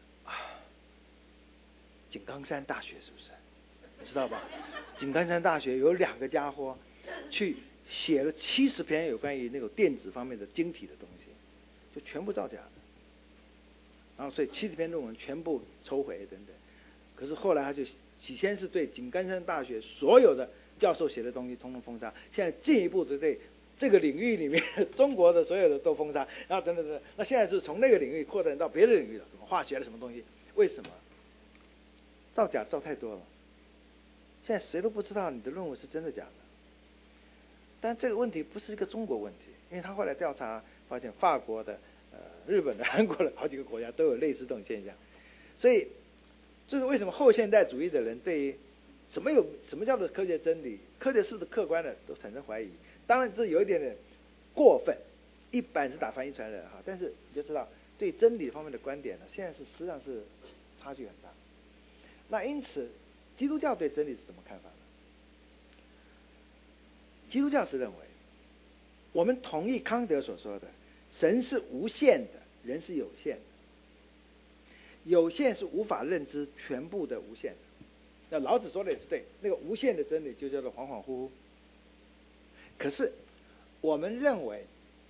井冈山大学是不是？你知道吧？井冈山大学有2个家伙去写了70篇有关于那种电子方面的晶体的东西，就全部造假的。然后所以70篇论文全部抽回等等。可是后来他就起先是对井冈山大学所有的教授写的东西统统封杀，现在进一步的对这个领域里面中国的所有的都封杀，然后等等等。那现在是从那个领域扩展到别的领域了，什么化学的什么东西？为什么？造假造太多了，现在谁都不知道你的论文是真的假的。但这个问题不是一个中国问题，因为他后来调查发现，法国的、日本的、韩国的好几个国家都有类似这种现象。所以这是为什么后现代主义的人对于什么叫做科学真理、科学是不是客观的都产生怀疑。当然这有一点点过分，一般是打翻译出来的哈，但是你就知道对真理方面的观点呢，现在实际上是差距很大。那因此基督教对真理是怎么看法呢？基督教是认为，我们同意康德所说的，神是无限的，人是有限的，有限是无法认知全部的无限的。那老子说的也是对，那个无限的真理就叫做恍恍惚惚。可是我们认为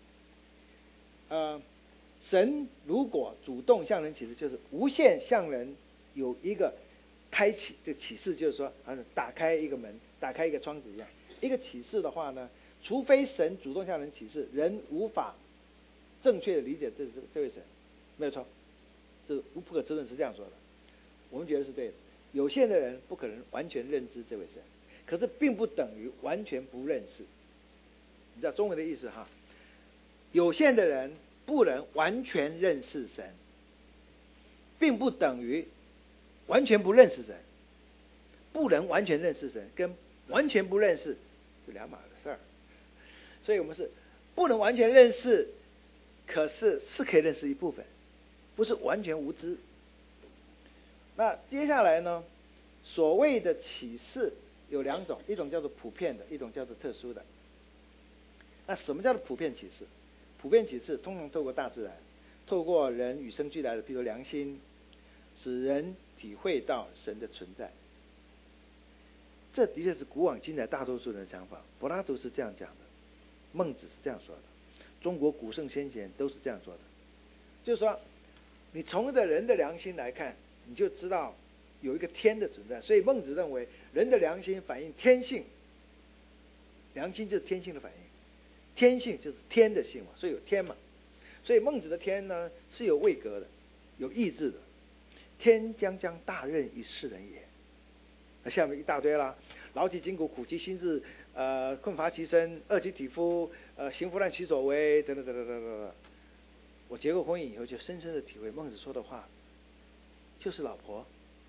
神如果主动向人启示，就是无限向人有一个开启，这启示就是说打开一个门，打开一个窗子一样。一个启示的话呢，除非神主动向人启示，人无法正确的理解这位神，没有错，这不可知论是这样说的，我们觉得是对的。有限的人不可能完全认知这位神，可是并不等于完全不认识。你知道中文的意思哈？有限的人不能完全认识神，并不等于完全不认识神。不能完全认识神跟完全不认识是两码的事儿，所以我们是不能完全认识，可是可以认识一部分，不是完全无知。那接下来呢，所谓的启示有2种，一种叫做普遍的，一种叫做特殊的。那什么叫做普遍启示？普遍启示通常透过大自然，透过人与生俱来的，比如良心，使人体会到神的存在。这的确是古往今来大多数人的想法。柏拉图是这样讲的，孟子是这样说的，中国古圣先贤都是这样说的。就是说，你从人的良心来看，你就知道有一个天的存在。所以孟子认为，人的良心反映天性，良心就是天性的反应，天性就是天的性嘛，所以有天嘛。所以孟子的天呢是有位格的，有意志的。天将大任于世人也。那下面一大堆啦，劳其筋骨，苦其心志，困乏其身，饿其体肤，行拂乱其所为，等等等等等等。我结过婚姻以后，就深深的体会孟子说的话，就是老婆，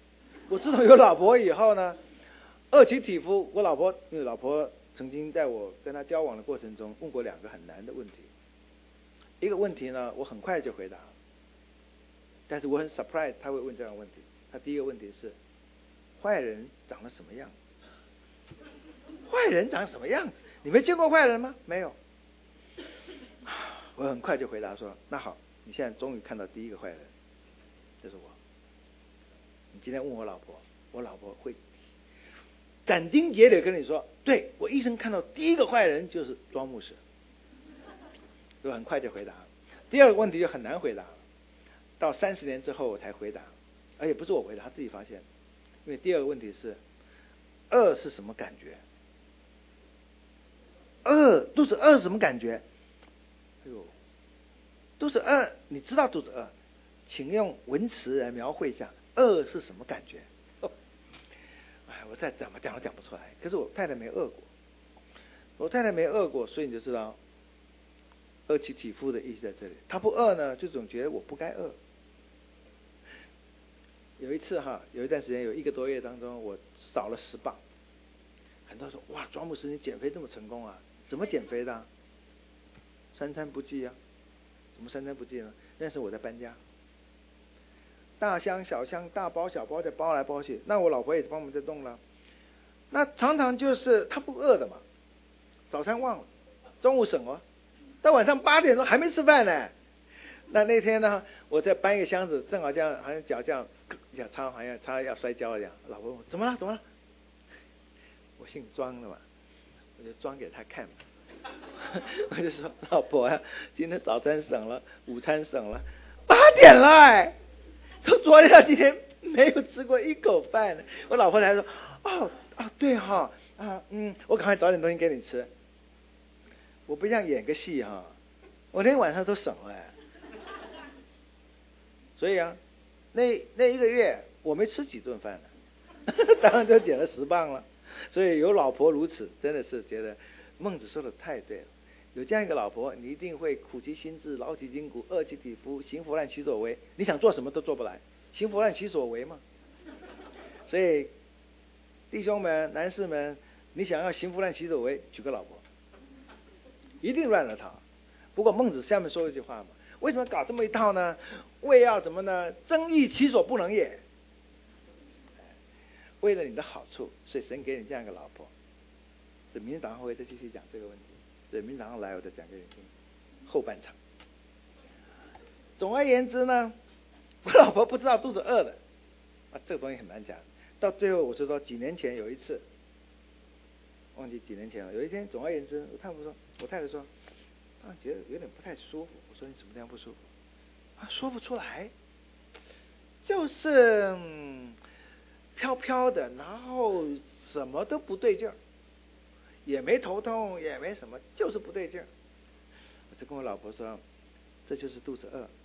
我自从有老婆以后呢，二期体肤，我老婆因为老婆曾经在我跟她交往的过程中问过2个很难的问题。一个问题呢，我很快就回答，但是我很 surprise 她会问这样的问题。她第一个问题是：坏人长得什么样？坏人长什么样子？你没见过坏人吗？没有。我很快就回答说：那好，你现在终于看到第一个坏人，就是我。你今天问我老婆，我老婆会斩钉截铁跟你说：对，我一生看到第一个坏人就是庄牧师。我很快就回答。第二个问题就很难回答了，到30年之后我才回答，而且不是我回答，他自己发现。因为第二个问题是：饿是什么感觉？肚子饿是什么感觉？哎呦，肚子饿，你知道肚子饿，请用文词来描绘一下饿是什么感觉。我再怎么讲都讲不出来。可是我太太没饿过，我太太没饿过，所以你就知道饿其体肤的意思在这里。她不饿呢，就总觉得我不该饿。有一次有一段时间，有1个多月当中，我少了10磅。很多人说：哇，庄牧师你减肥这么成功啊？怎么减肥的？3餐不忌啊。怎么3餐不忌呢？那时我在搬家，大箱小箱、大包小包的包来包去，那我老婆也帮我们在动了。那常常就是她不饿的嘛，早餐忘了，中午省了，到晚上8点钟还没吃饭呢。那天呢，我在搬一个箱子，正好这样，好像脚这样擦，好像擦要摔跤一样。老婆问我怎么了？我姓庄的嘛，我就装给她看嘛。我就说：老婆呀，今天早餐省了，午餐省了，8点了从昨天到今天没有吃过1口饭呢。我老婆才说：对我赶快找点东西给你吃。我不像演个戏我那天晚上都省了所以那1个月我没吃几顿饭呢，当然就减了10磅了。所以有老婆如此，真的是觉得孟子说的太对了。有这样一个老婆，你一定会苦其心志，劳其筋骨，饿其体肤，行拂乱其所为。你想做什么都做不来，行拂乱其所为嘛。所以弟兄们、男士们，你想要行拂乱其所为，娶个老婆，一定乱了套。不过孟子下面说了一句话嘛，为什么搞这么一套呢？为要什么呢？增益其所不能也。为了你的好处，所以神给你这样一个老婆。这明天早上会再继续讲这个问题。所以明天早上来我再讲给你听后半场。总而言之呢，我老婆不知道肚子饿的这个东西很难讲。到最后我就说几年前有一次，忘记几年前了。有一天，总而言之，我太太说，觉得有点不太舒服。我说你什么地方不舒服？说不出来，就是飘飘的，然后什么都不对劲儿，也没头痛，也没什么，就是不对劲儿。我就跟我老婆说，这就是肚子饿。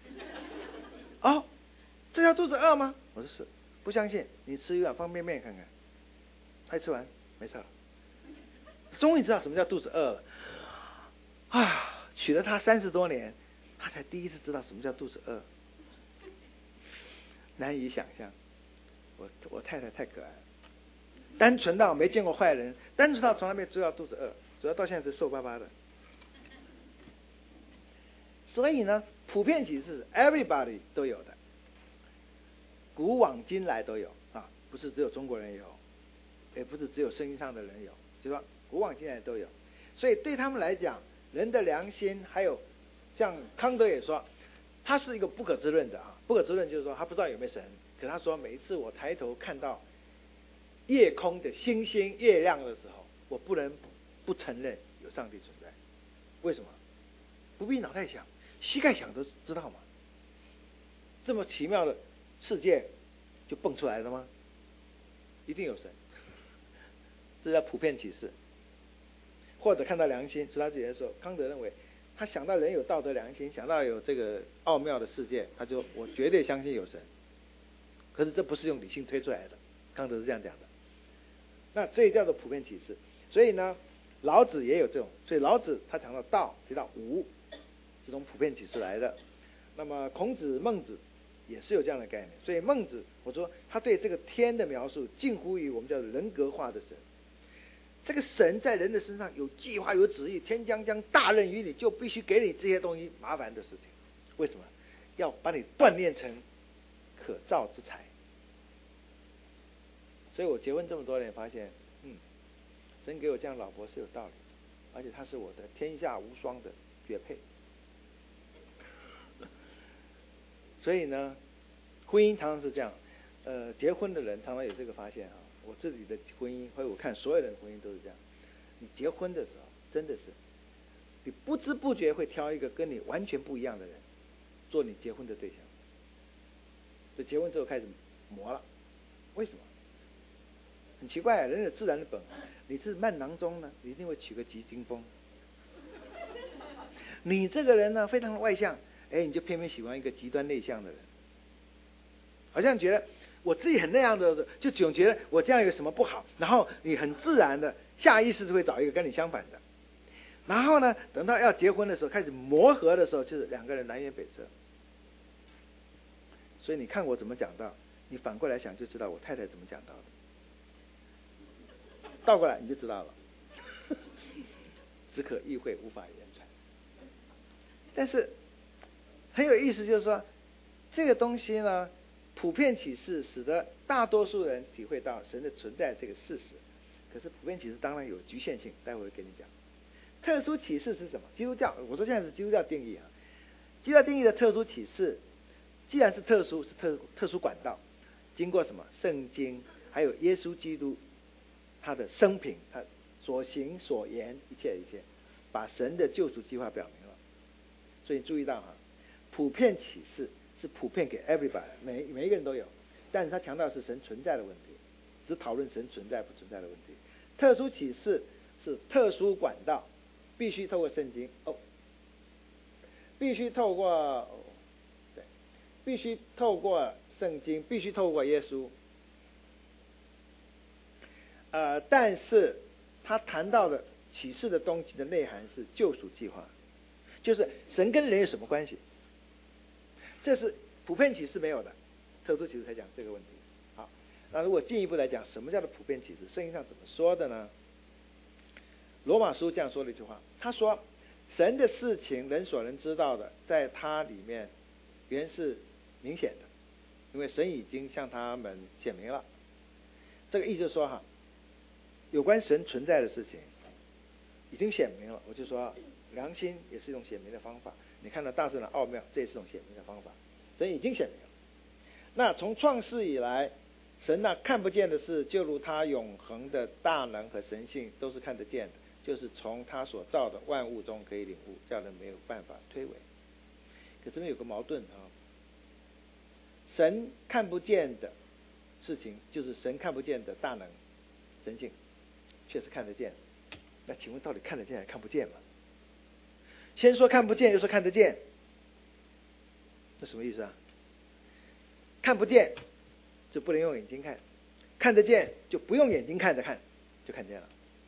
这叫肚子饿吗？我说是。不相信你吃一碗方便面看看，还吃完没事了。终于知道什么叫肚子饿了娶了她30多年，她才第一次知道什么叫肚子饿，难以想象。我太太太可爱了，单纯到没见过坏人，单纯到从来没知道肚子饿，主要到现在是瘦巴巴的。所以呢，普遍启示 everybody 都有的，古往今来都有不是只有中国人有，也不是只有圣经上的人有，就是说古往今来都有。所以对他们来讲，人的良心，还有像康德也说，他是一个不可知论者不可知论就是说他不知道有没有神，可他说每一次我抬头看到夜空的星星月亮的时候，我不能不承认有上帝存在。为什么？不必脑袋想，膝盖想都知道嘛。这么奇妙的世界就蹦出来了吗？一定有神，这叫普遍启示。或者看到良心，是他自己的时候，康德认为他想到人有道德良心，想到有这个奥妙的世界，他就我绝对相信有神。可是这不是用理性推出来的，康德是这样讲的。那这叫做普遍启示。所以呢，老子也有这种，所以老子他讲到道，提到无，是从普遍启示来的。那么孔子、孟子也是有这样的概念。所以孟子我说他对这个天的描述近乎于我们叫人格化的神。这个神在人的身上有计划有旨意，天将大任于你，就必须给你这些东西麻烦的事情。为什么？要把你锻炼成可造之才。所以我结婚这么多年发现，神给我这样老婆是有道理，而且她是我的天下无双的绝配。所以呢，婚姻常常是这样，结婚的人常常有这个发现啊。我自己的婚姻，或者我看所有人的婚姻都是这样。你结婚的时候，真的是，你不知不觉会挑一个跟你完全不一样的人，做你结婚的对象。就结婚之后开始磨了，为什么？很奇怪，人有自然的本能。你是慢郎中呢，你一定会娶个急惊风。你这个人呢，非常的外向，你就偏偏喜欢一个极端内向的人，好像觉得我自己很那样的，就总觉得我这样有什么不好，然后你很自然的下意识就会找一个跟你相反的，然后呢，等到要结婚的时候，开始磨合的时候，就是两个人南辕北辙。所以你看我怎么讲到，你反过来想就知道我太太怎么讲到的，倒过来你就知道了。只可意会，无法言传。但是很有意思，就是说这个东西呢，普遍启示使得大多数人体会到神的存在这个事实。可是普遍启示当然有局限性，待会会跟你讲。特殊启示是什么？基督教，我说现在是基督教定义啊。基督教定义的特殊启示，既然是特殊，是特殊管道，经过什么？圣经，还有耶稣基督他的生平，他所行所言一切，把神的救赎计划表明了。所以注意到哈，普遍启示是普遍给 everybody， 每一个人都有，但是他强调是神存在的问题，只讨论神存在不存在的问题。特殊启示是特殊管道，必须透过圣经必须透过必须透过圣经，必须透过耶稣。但是他谈到的启示的东西的内涵是救赎计划，就是神跟人有什么关系，这是普遍启示没有的，特殊启示才讲这个问题。好，那如果进一步来讲，什么叫做普遍启示？圣经上怎么说的呢？罗马书这样说了一句话，他说神的事情人所能知道的，在他里面原是明显的，因为神已经向他们显明了。这个意思就是说有关神存在的事情已经显明了。我就说良心也是一种显明的方法，你看到大自然的奥妙，这也是一种显明的方法，神已经显明了。那从创世以来，神那看不见的事，就如他永恒的大能和神性都是看得见的，就是从他所造的万物中可以领悟，叫人没有办法推诿。可这边有个矛盾神看不见的事情，就是神看不见的大能神性确实看得见。那请问到底看得见还看不见吗？先说看不见，又说看得见，那什么意思啊？看不见就不能用眼睛看，看得见就不用眼睛看着看就看见了。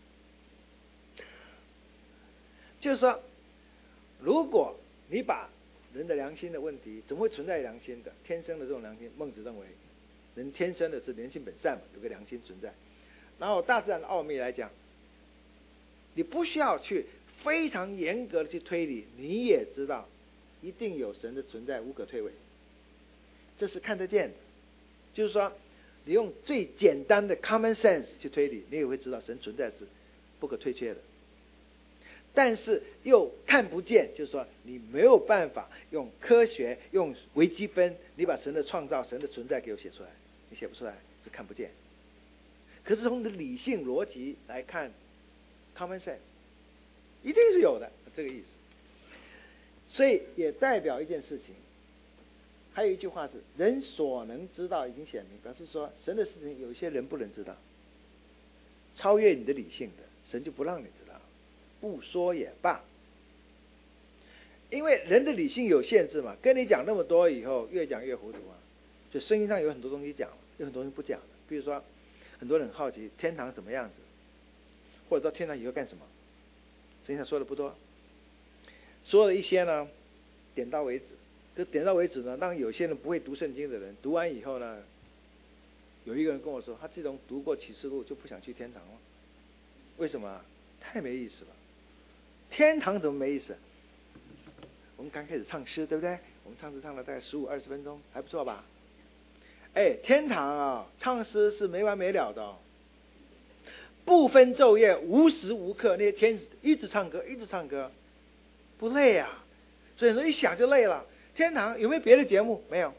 就是说，如果你把人的良心的问题，怎么会存在良心的？天生的这种良心，孟子认为人天生的是人性本善嘛，有个良心存在。然后大自然的奥秘来讲，你不需要去非常严格的去推理，你也知道一定有神的存在，无可推诿，这是看得见的。就是说你用最简单的 common sense 去推理，你也会知道神存在是不可推却的。但是又看不见，就是说你没有办法用科学用微积分，你把神的创造神的存在给我写出来，你写不出来，是看不见。可是从你的理性逻辑来看， common sense 一定是有的，这个意思。所以也代表一件事情，还有一句话是人所能知道已经显明，表示说神的事情有一些人不能知道，超越你的理性的，神就不让你知道，不说也罢。因为人的理性有限制嘛，跟你讲那么多以后越讲越糊涂啊。就圣经上有很多东西讲了，有很多东西不讲的。比如说很多人很好奇天堂什么样子，或者到天堂以后干什么，圣经上说的不多，说了一些呢点到为止。 就点到为止呢，让有些人不会读圣经的人读完以后呢，有一个人跟我说，他自从读过启示录就不想去天堂了。为什么？太没意思了。天堂怎么没意思？我们刚开始唱诗，对不对？我们唱诗唱了大概15-20分钟，还不错吧？天堂啊，唱诗是没完没了的哦，不分昼夜，无时无刻，那些天使一直唱歌，一直唱歌，不累啊。所以说一想就累了。天堂有没有别的节目？没有。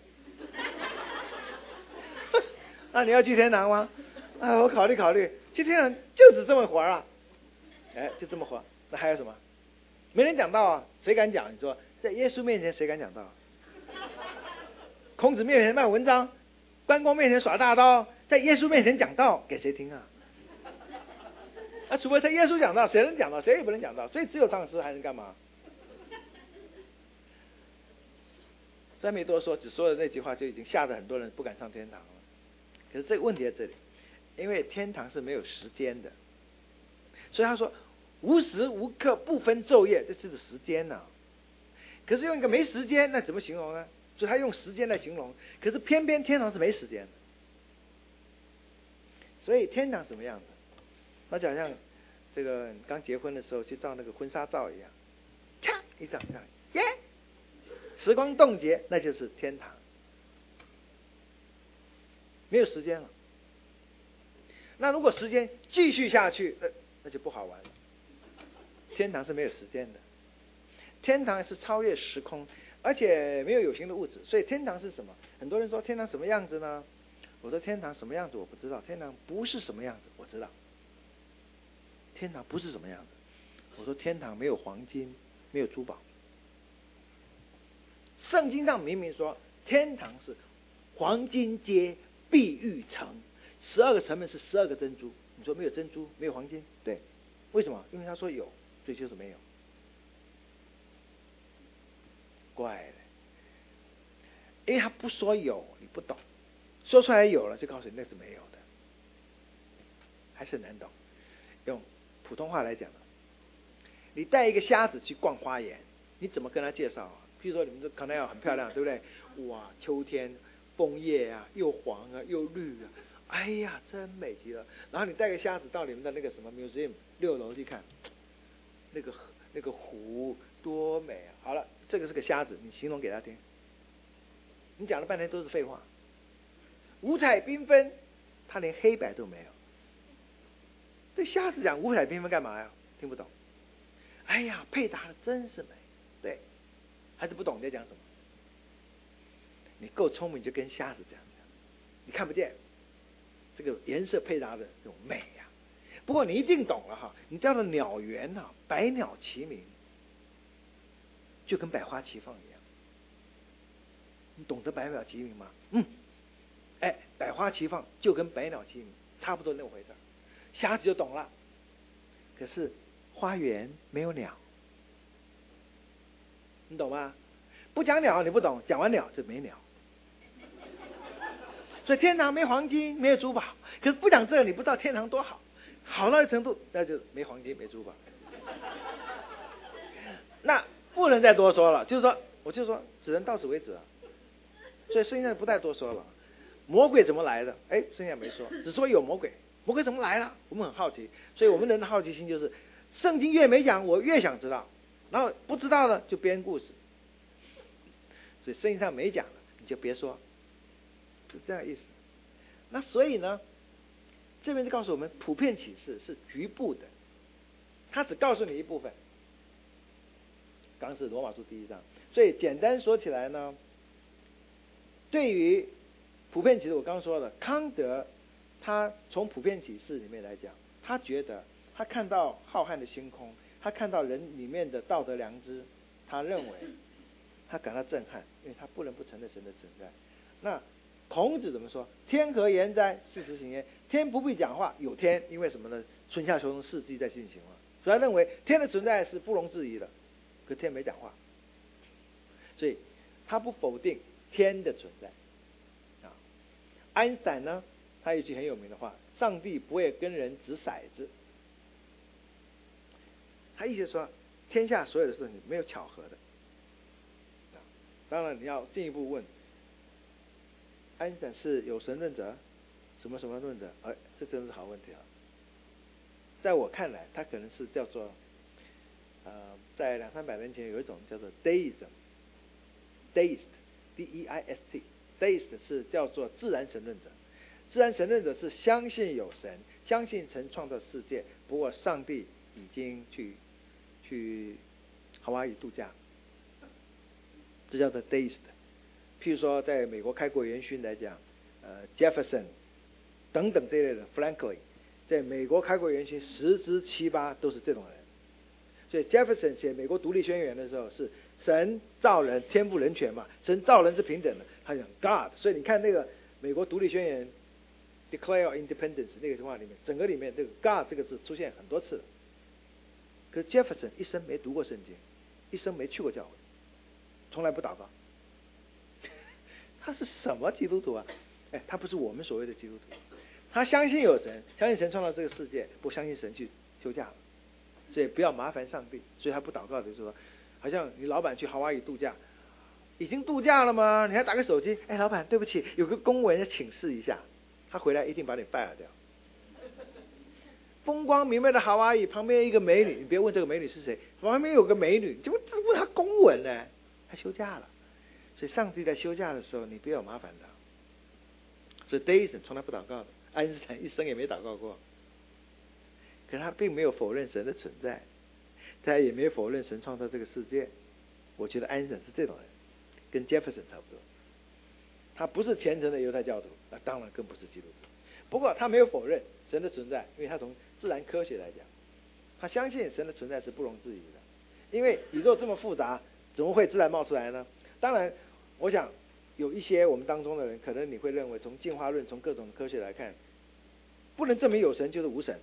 那你要去天堂吗？我考虑考虑，去天堂就只这么活啊。就这么活，那还有什么？没人讲道啊，谁敢讲？你说在耶稣面前谁敢讲道？孔子面前卖文章，关公面前耍大刀，在耶稣面前讲道，给谁听啊？除非在耶稣讲道，谁能讲道？谁也不能讲道，所以只有唱诗还能干嘛？再没多说，只说了那句话就已经吓得很多人不敢上天堂了。可是这个问题在这里，因为天堂是没有时间的，所以他说无时无刻不分昼夜，这就是时间啊。可是用一个没时间，那怎么形容呢？所以他用时间来形容，可是偏偏天堂是没时间的。所以天堂什么样子？那就好像这个刚结婚的时候去照那个婚纱照一样，嚓一张耶，时光冻结，那就是天堂，没有时间了。那如果时间继续下去，那就不好玩了。天堂是没有时间的，天堂是超越时空，而且没有有形的物质。所以天堂是什么？很多人说天堂什么样子呢？我说天堂什么样子我不知道，天堂不是什么样子我知道。天堂不是什么样子，我说天堂没有黄金，没有珠宝。圣经上明明说天堂是黄金街碧玉城，12个城门是12个珍珠。你说没有珍珠，没有黄金？对，为什么？因为他说有，所以就是没有。怪了，因为他不说有，你不懂；说出来有了，就告诉你那是没有的，还是难懂。用普通话来讲，你带一个瞎子去逛花园，你怎么跟他介绍啊？譬如说你们这可能要很漂亮，对不对？哇，秋天枫叶啊，又黄啊，又绿啊，哎呀，真美极了。然后你带个瞎子到你们的那个什么 museum 6楼去看，那个湖多美啊！好了，这个是个瞎子，你形容给他听，你讲了半天都是废话，五彩缤纷，他连黑白都没有。这瞎子讲五彩缤纷干嘛呀？听不懂。哎呀，配搭的真是美，对，还是不懂你在讲什么。你够聪明就跟瞎子这样讲，你看不见这个颜色配搭的这种美呀。不过你一定懂了哈，你叫的鸟园啊，百鸟齐鸣，就跟百花齐放一样。你懂得百鸟齐鸣吗？百花齐放就跟百鸟齐鸣差不多那么回事。瞎子就懂了。可是花园没有鸟，你懂吗？不讲鸟你不懂，讲完鸟就没鸟。所以天堂没黄金，没有珠宝。可是不讲这个，你不知道天堂多好，好到一程度，那就没黄金，没珠宝。那不能再多说了，就是说，我就说，只能到此为止了。所以圣经上不再多说了。魔鬼怎么来的？圣经上没说，只说有魔鬼。魔鬼怎么来了？我们很好奇，所以我们人的好奇心就是，圣经越没讲，我越想知道，然后不知道了就编故事。所以圣经上没讲了，你就别说，是这样意思。那所以呢，这边就告诉我们，普遍启示是局部的，他只告诉你一部分。刚是罗马书第1章，所以简单说起来呢，对于普遍启示，我刚说了，康德他从普遍启示里面来讲，他觉得他看到浩瀚的星空，他看到人里面的道德良知，他认为他感到震撼，因为他不能不承认神的存在。那孔子怎么说？天何言哉？事实行焉。天不必讲话，有天，因为什么呢？春夏秋冬四季在进行嘛，所以他认为天的存在是不容置疑的。可天没讲话，所以他不否定天的存在。爱因斯坦呢，他有一句很有名的话：上帝不会跟人掷骰子。他意思说，天下所有的事情没有巧合的。 当然你要进一步问，爱因斯坦是有神论者，什么什么论者？这真是好问题啊！在我看来，他可能是叫做，在200-300年前有一种叫做 deist，deist，D-E-I-S-T，deist 是叫做自然神论者。自然神论者是相信有神，相信神创造世界，不过上帝已经去夏威夷度假，这叫做 deist。譬如说，在美国开国元勋来讲，Jefferson 等等这类的 Franklin， 在美国开国元勋10之7、8都是这种人。所以 Jefferson 写美国独立宣言的时候是神造人，天赋人权嘛，神造人是平等的，他讲 God。所以你看那个美国独立宣言 Declare Independence 那个话里面，整个里面这个 God 这个字出现很多次。可是 Jefferson 一生没读过圣经，一生没去过教会，从来不祷告。他是什么基督徒啊？他不是我们所谓的基督徒。他相信有神，相信神创造这个世界，不相信神去休假了，所以不要麻烦上帝，所以他不祷告。就是说，好像你老板去夏威夷度假，已经度假了吗？你还打个手机，老板对不起，有个公文要请示一下，他回来一定把你fire掉。风光明媚的夏威夷旁边一个美女，你别问这个美女是谁，旁边有个美女，就问他公文呢，他休假了。所以上帝在休假的时候，你不要麻烦他。所以 Deist 从来不祷告的，爱因斯坦一生也没祷告过。可是他并没有否认神的存在，他也没有否认神创造这个世界。我觉得爱因斯坦是这种人，跟 Jefferson 差不多。他不是虔诚的犹太教徒，那当然更不是基督徒。不过他没有否认神的存在，因为他从自然科学来讲，他相信神的存在是不容置疑的。因为宇宙这么复杂，怎么会自然冒出来呢？当然，我想有一些我们当中的人，可能你会认为从进化论、从各种科学来看，不能证明有神就是无神。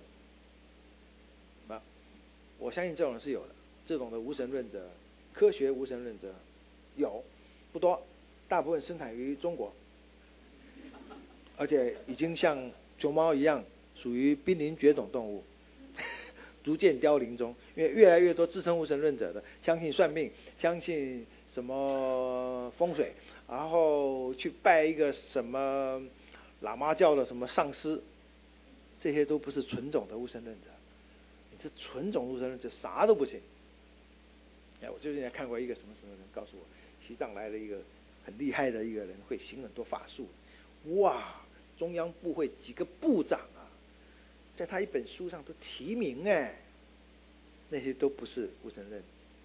我相信这种人是有的，这种的无神论者、科学无神论者有不多，大部分生产于中国，而且已经像熊猫一样属于濒临绝种动物，逐渐凋零中。因为越来越多自称无神论者的，相信算命，相信什么风水，然后去拜一个什么喇嘛教的什么上师，这些都不是纯种的无神论者。你是纯种无神论者，啥都不信。我最近还看过一个什么什么人告诉我，西藏来了一个很厉害的一个人，会行很多法术。哇，中央部会几个部长啊，在他一本书上都提名那些都不是无神论。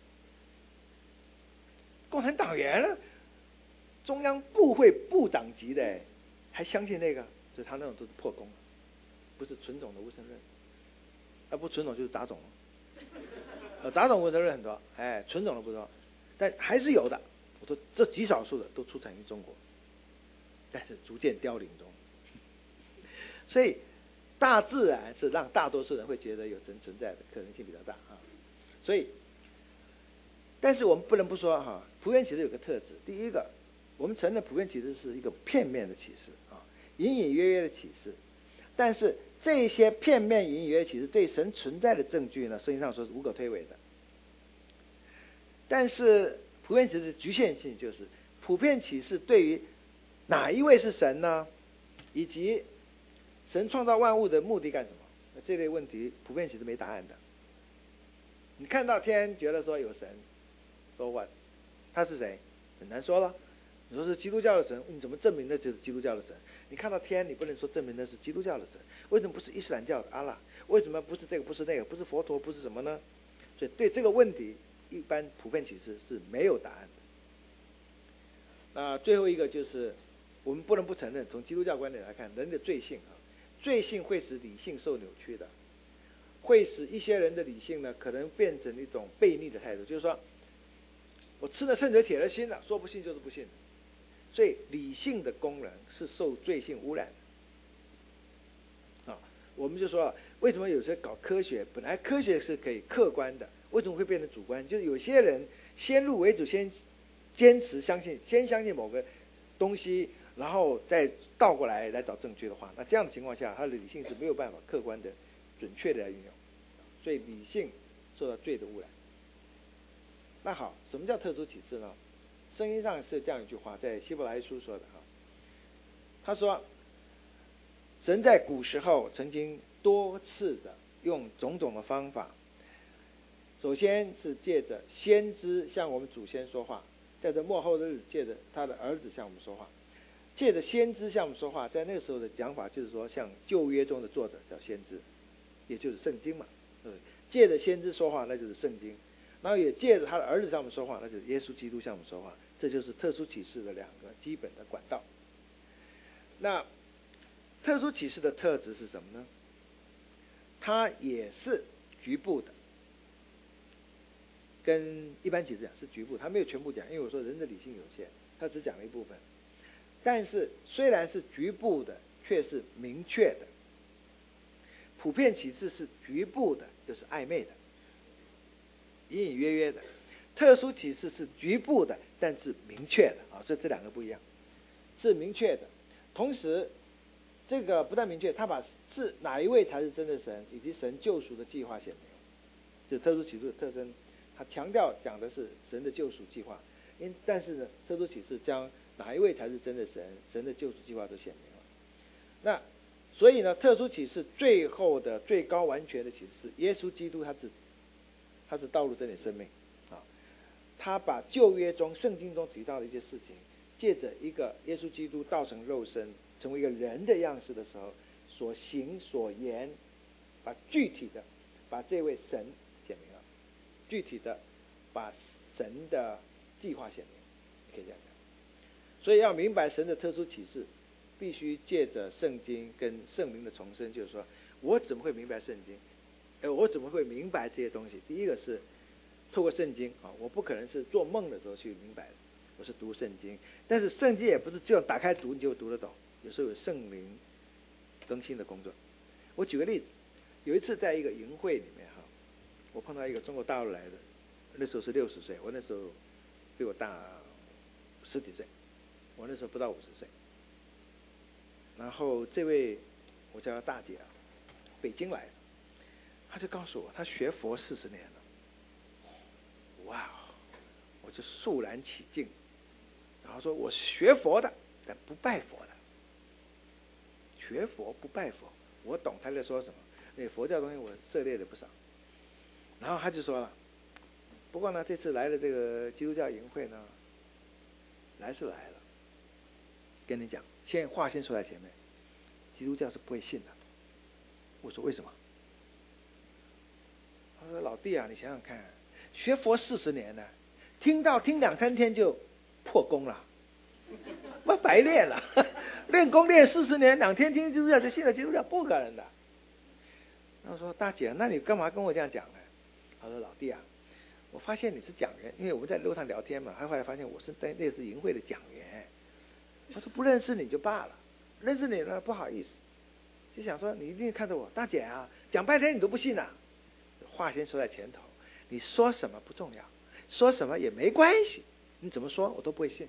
共产党员了，中央部会部长级的还相信那个，所以他那种都是破功了，不是纯种的无神论。不纯种就是杂种了。杂种无神论很多，纯种的不多，但还是有的。我说这极少数的都出产于中国，但是逐渐凋零中。所以大自然是让大多数人会觉得有神存在的可能性比较大啊。所以，但是我们不能不说普遍启示有个特质。第一个，我们承认普遍启示是一个片面的启示隐隐约约的启示，但是这些片面隐隐约约启示对神存在的证据呢，圣经上说是无可推诿的。但是普遍启示的局限性就是，普遍启示对于哪一位是神呢，以及神创造万物的目的干什么，这类问题普遍启示没答案的。你看到天觉得说有神，so what？他是谁？很难说了。你说是基督教的神，你怎么证明那就是基督教的神？你看到天，你不能说证明那是基督教的神，为什么不是伊斯兰教的阿拉？为什么不是这个不是那个？不是佛陀不是什么呢？所以对这个问题，一般普遍启示是没有答案的。那最后一个就是，我们不能不承认，从基督教观点来看，人的罪性罪性会使理性受扭曲的，会使一些人的理性呢，可能变成一种悖逆的态度，就是说，我吃了圣者铁了心了，说不信就是不信。所以理性的功能是受罪性污染的。我们就说，为什么有些搞科学，本来科学是可以客观的，为什么会变成主观？就是有些人先入为主，先坚持相信，先相信某个东西，然后再倒过来找证据的话，那这样的情况下，他的理性是没有办法客观的、准确的来运用，所以理性受到罪的污染。那好，什么叫特殊启示呢？ 圣经上是这样一句话，在希伯来书说的哈，他说神在古时候曾经多次的用种种的方法，首先是借着先知向我们祖先说话，在这末后的日子借着他的儿子向我们说话。借着先知向我们说话，在那个时候的讲法就是说，像旧约中的作者叫先知，也就是圣经嘛。借着先知说话，那就是圣经。然后也借着他的儿子向我们说话，那就是耶稣基督向我们说话。这就是特殊启示的两个基本的管道。那特殊启示的特质是什么呢？它也是局部的，跟一般启示讲是局部，它没有全部讲，因为我说人的理性有限，它只讲了一部分。但是虽然是局部的，却是明确的。普遍启示是局部的，就是暧昧的，隐隐约约的。特殊启示是局部的，但是明确的啊，所以这两个不一样，是明确的。同时，这个不但明确，他把是哪一位才是真的神，以及神救赎的计划显明，这特殊启示的特征。他强调讲的是神的救赎计划，但是呢，特殊启示将哪一位才是真的神，神的救赎计划都显明了。那所以呢，特殊启示最后的最高完全的启示是耶稣基督他自己，他是道路真理生命啊。他把旧约中圣经中提到的一些事情，借着一个耶稣基督道成肉身，成为一个人的样式的时候，所行所言，把具体的把这位神显明了，具体的把神的计划显明，可以这样讲。所以要明白神的特殊启示，必须借着圣经跟圣灵的重生。就是说，我怎么会明白圣经？我怎么会明白这些东西？第一个是透过圣经啊，我不可能是做梦的时候去明白的，我是读圣经。但是圣经也不是只有打开读你就读得懂，有时候有圣灵更新的工作。我举个例子，有一次在一个营会里面哈，我碰到一个中国大陆来的，那时候是60岁，我那时候比我大10几岁，我那时候不到50岁。然后这位我叫她大姐啊，北京来的，她就告诉我她学佛40年了。哇，我就肃然起敬，然后说我学佛的，但不拜佛的，学佛不拜佛，我懂他在说什么。那佛教东西我涉猎了不少。然后他就说了，不过呢，这次来的这个基督教营会呢，来是来了，跟你讲，话先说在前面，基督教是不会信的。我说为什么？他说老弟啊，你想想看，学佛40年了，听2、3天就破功了，那白练了，练功练40年，2天听基督教就信了基督教，不可能的。然后说大姐，那你干嘛跟我这样讲呢？他说老弟啊，我发现你是讲员，因为我们在路上聊天嘛，他后来发现我是在类似营会的讲员。他说不认识你就罢了，认识你呢不好意思，就想说你一定看着我，大姐啊，讲半天你都不信啊。话先说在前头，你说什么不重要，说什么也没关系，你怎么说我都不会信。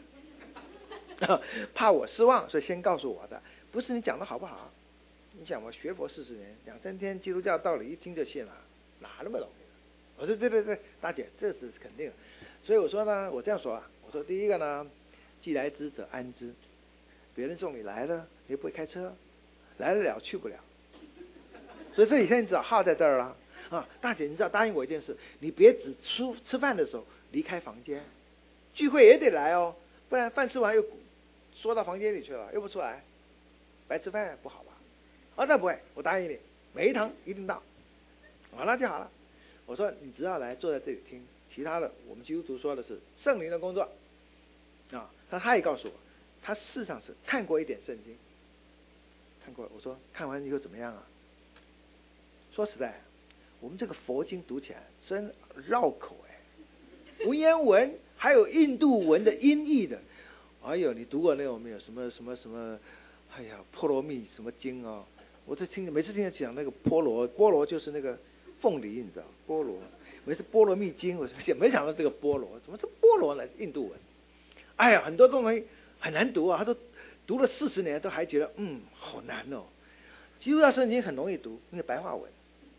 怕我失望，所以先告诉我的，不是你讲的好不好。你想我学佛40年，2、3天基督教道理一听就信了，哪那么容易？我说对，大姐，这是肯定的。所以我说呢，我这样说啊，我说第一个呢，既来之则安之，别人送你来了，你又不会开车，来得了去不了，所以这几天你只好耗在这儿了啊。大姐，你只要答应我一件事，你别只吃饭的时候离开房间，聚会也得来哦，不然饭吃完又缩到房间里去了，又不出来，白吃饭不好吧？那不会，我答应你，每一堂一定到。那就好了。我说你只要来坐在这里听，其他的我们基督徒说的是圣灵的工作啊。他也告诉我，他事实上是看过一点圣经，看过。我说看完以后怎么样啊？说实在，我们这个佛经读起来真绕口文言文，还有印度文的音译的。哎呦，你读过那种没有？什么？哎呀，波罗蜜什么经哦？我这每次听他讲那个菠萝就是那个凤梨，你知道菠萝，每次菠萝蜜经，我没想到这个菠萝，怎么是菠萝呢？印度文，哎呀，很多东西很难读啊，他都读了40年，都还觉得好难哦。基督教圣经很容易读，那个白话文，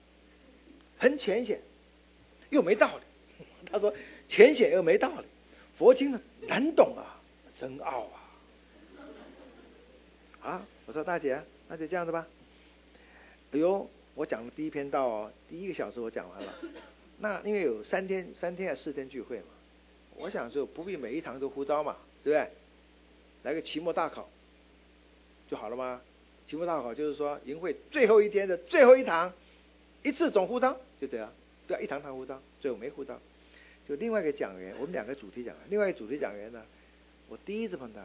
很浅显，又没道理。他说浅显又没道理， 佛经难懂啊，深奥啊！我说大姐，那就这样子吧。哎呦，我讲的第一篇道哦，第1个小时我讲完了。那因为有3天还4天聚会嘛，我想就不必每一堂都呼召嘛，对不对？来个期末大考就好了吗？期末大考就是说营会最后一天的最后一堂，一次总呼召就这样，对啊，一堂呼召，最后没呼召。就另外一个讲员，我们2个主题讲员，另外一个主题讲员呢，我第一次碰到，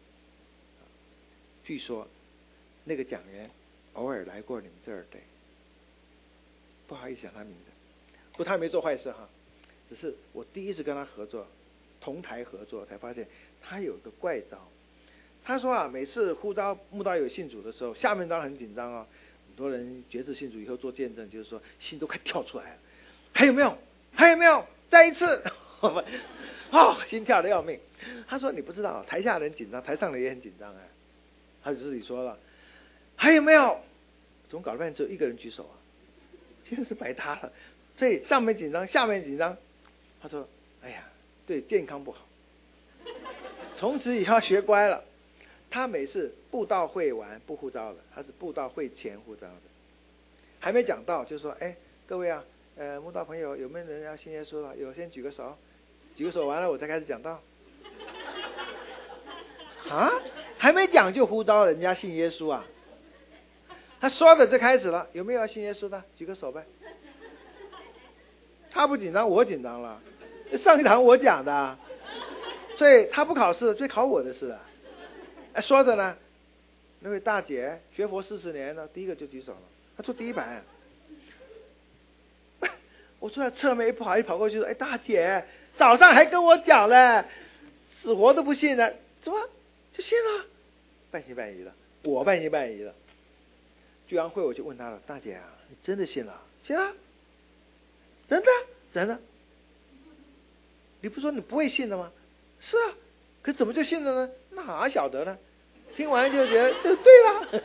据说那个讲员偶尔来过你们这儿的，不好意思讲他名字，不，他没做坏事哈，只是我第一次跟他合作，同台合作才发现他有个怪招。他说啊，每次呼召慕道友信主的时候，下面当然很紧张啊，很多人决志信主以后做见证，就是说心都快跳出来了，还有没有？还有没有？再一次，我们心跳的要命。他说你不知道，台下人紧张，台上人也很紧张哎。他就自己说了，还有没有？怎么搞了半天只有1个人举手啊？真的是白搭了。所以上面紧张，下面紧张。他说，哎呀，对健康不好。从此以后学乖了。他每次布道会完不呼召的，他是布道会前呼召的。还没讲到，就是说，哎，各位啊，慕道朋友有没有人要信耶稣了？有，先举个手，举个手完了我才开始讲道。啊，还没讲就呼召人家信耶稣啊？他说的就开始了，有没有要信耶稣的？举个手呗。他不紧张，我紧张了。上一堂我讲的，所以他不考试，最考我的事啊。说着呢，那位大姐学佛40年了，第一个就举手了，她坐第一排。我坐在侧面一不好意思跑过去说，哎，大姐，早上还跟我讲了，死活都不信了，怎么就信了？半信半疑的，我半信半疑的。聚完会我就问她了，大姐啊，你真的信了？信了，真的。你不说你不会信的吗？是啊，可怎么就信了呢？哪晓得呢？听完就觉得就对了。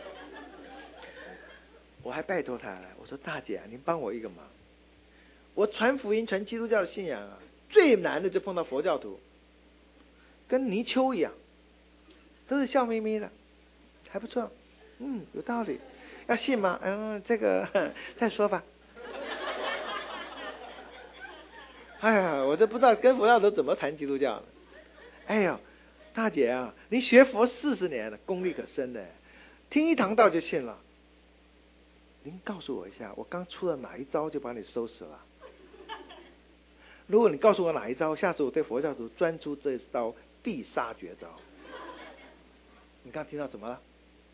我还拜托他了，我说大姐啊，您帮我一个忙。我传福音传基督教的信仰啊，最难的就碰到佛教徒，跟泥鳅一样，都是笑眯眯的，还不错，有道理。要信吗？这个再说吧。哎呀，我都不知道跟佛教徒怎么谈基督教了。哎呦，大姐啊，你学佛40年了，功力可深的，听一堂道就信了。您告诉我一下，我刚出了哪一招就把你收拾了？如果你告诉我哪一招，下次我对佛教徒专出这一招必杀绝招。你刚听到怎么了？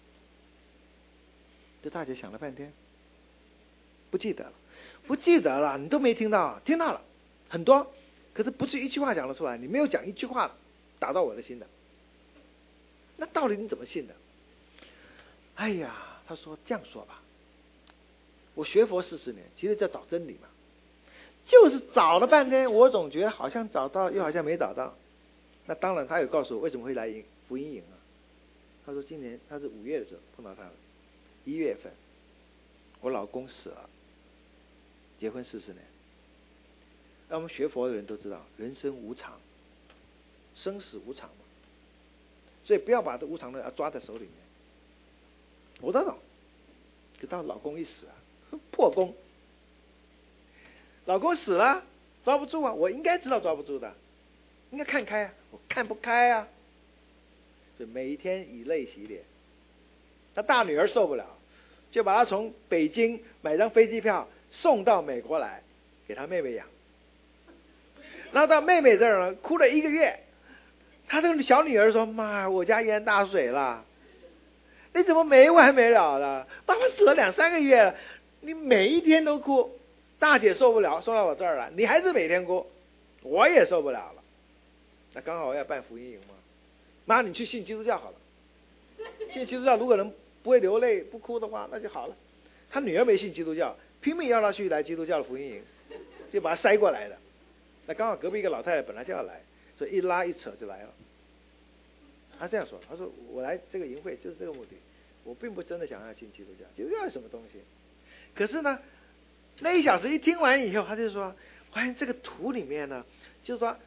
这大姐想了半天，不记得了，你都没听到，听到了很多，可是不是一句话讲得出来，你没有讲一句话打到我的心的，那到底你怎么信的？哎呀，他说这样说吧，我学佛40年，其实在找真理嘛，就是找了半天，我总觉得好像找到，又好像没找到。那当然，他有告诉我为什么会来福音营啊？他说今年他是5月的时候碰到他了，1月份，我老公死了，结婚40年。那我们学佛的人都知道，人生无常，生死无常嘛，所以不要把这无常的抓在手里面。我都懂，可到老公一死啊，破功。老公死了，抓不住啊！我应该知道抓不住的，应该看开啊，我看不开啊，所以每天以泪洗脸。他大女儿受不了，就把他从北京买张飞机票送到美国来，给他妹妹养。然后到妹妹这儿呢，哭了1个月。他这个小女儿说：“妈，我家淹大水了，你怎么没完没了的？爸爸死了2、3个月了，你每一天都哭。”大姐受不了，送到我这儿来，你还是每天哭，我也受不了了。那刚好我要办福音营嘛，妈，你去信基督教好了。信基督教如果能不会流泪不哭的话，那就好了。他女儿没信基督教，拼命要他去来基督教的福音营，就把他塞过来的。那刚好隔壁一个老太太本来就要来，所以一拉一扯就来了。他这样说，他说我来这个营会就是这个目的，我并不真的想要信基督教，基督教是什么东西？可是呢，那1小时一听完以后，他就说，发现这个图里面呢，就是说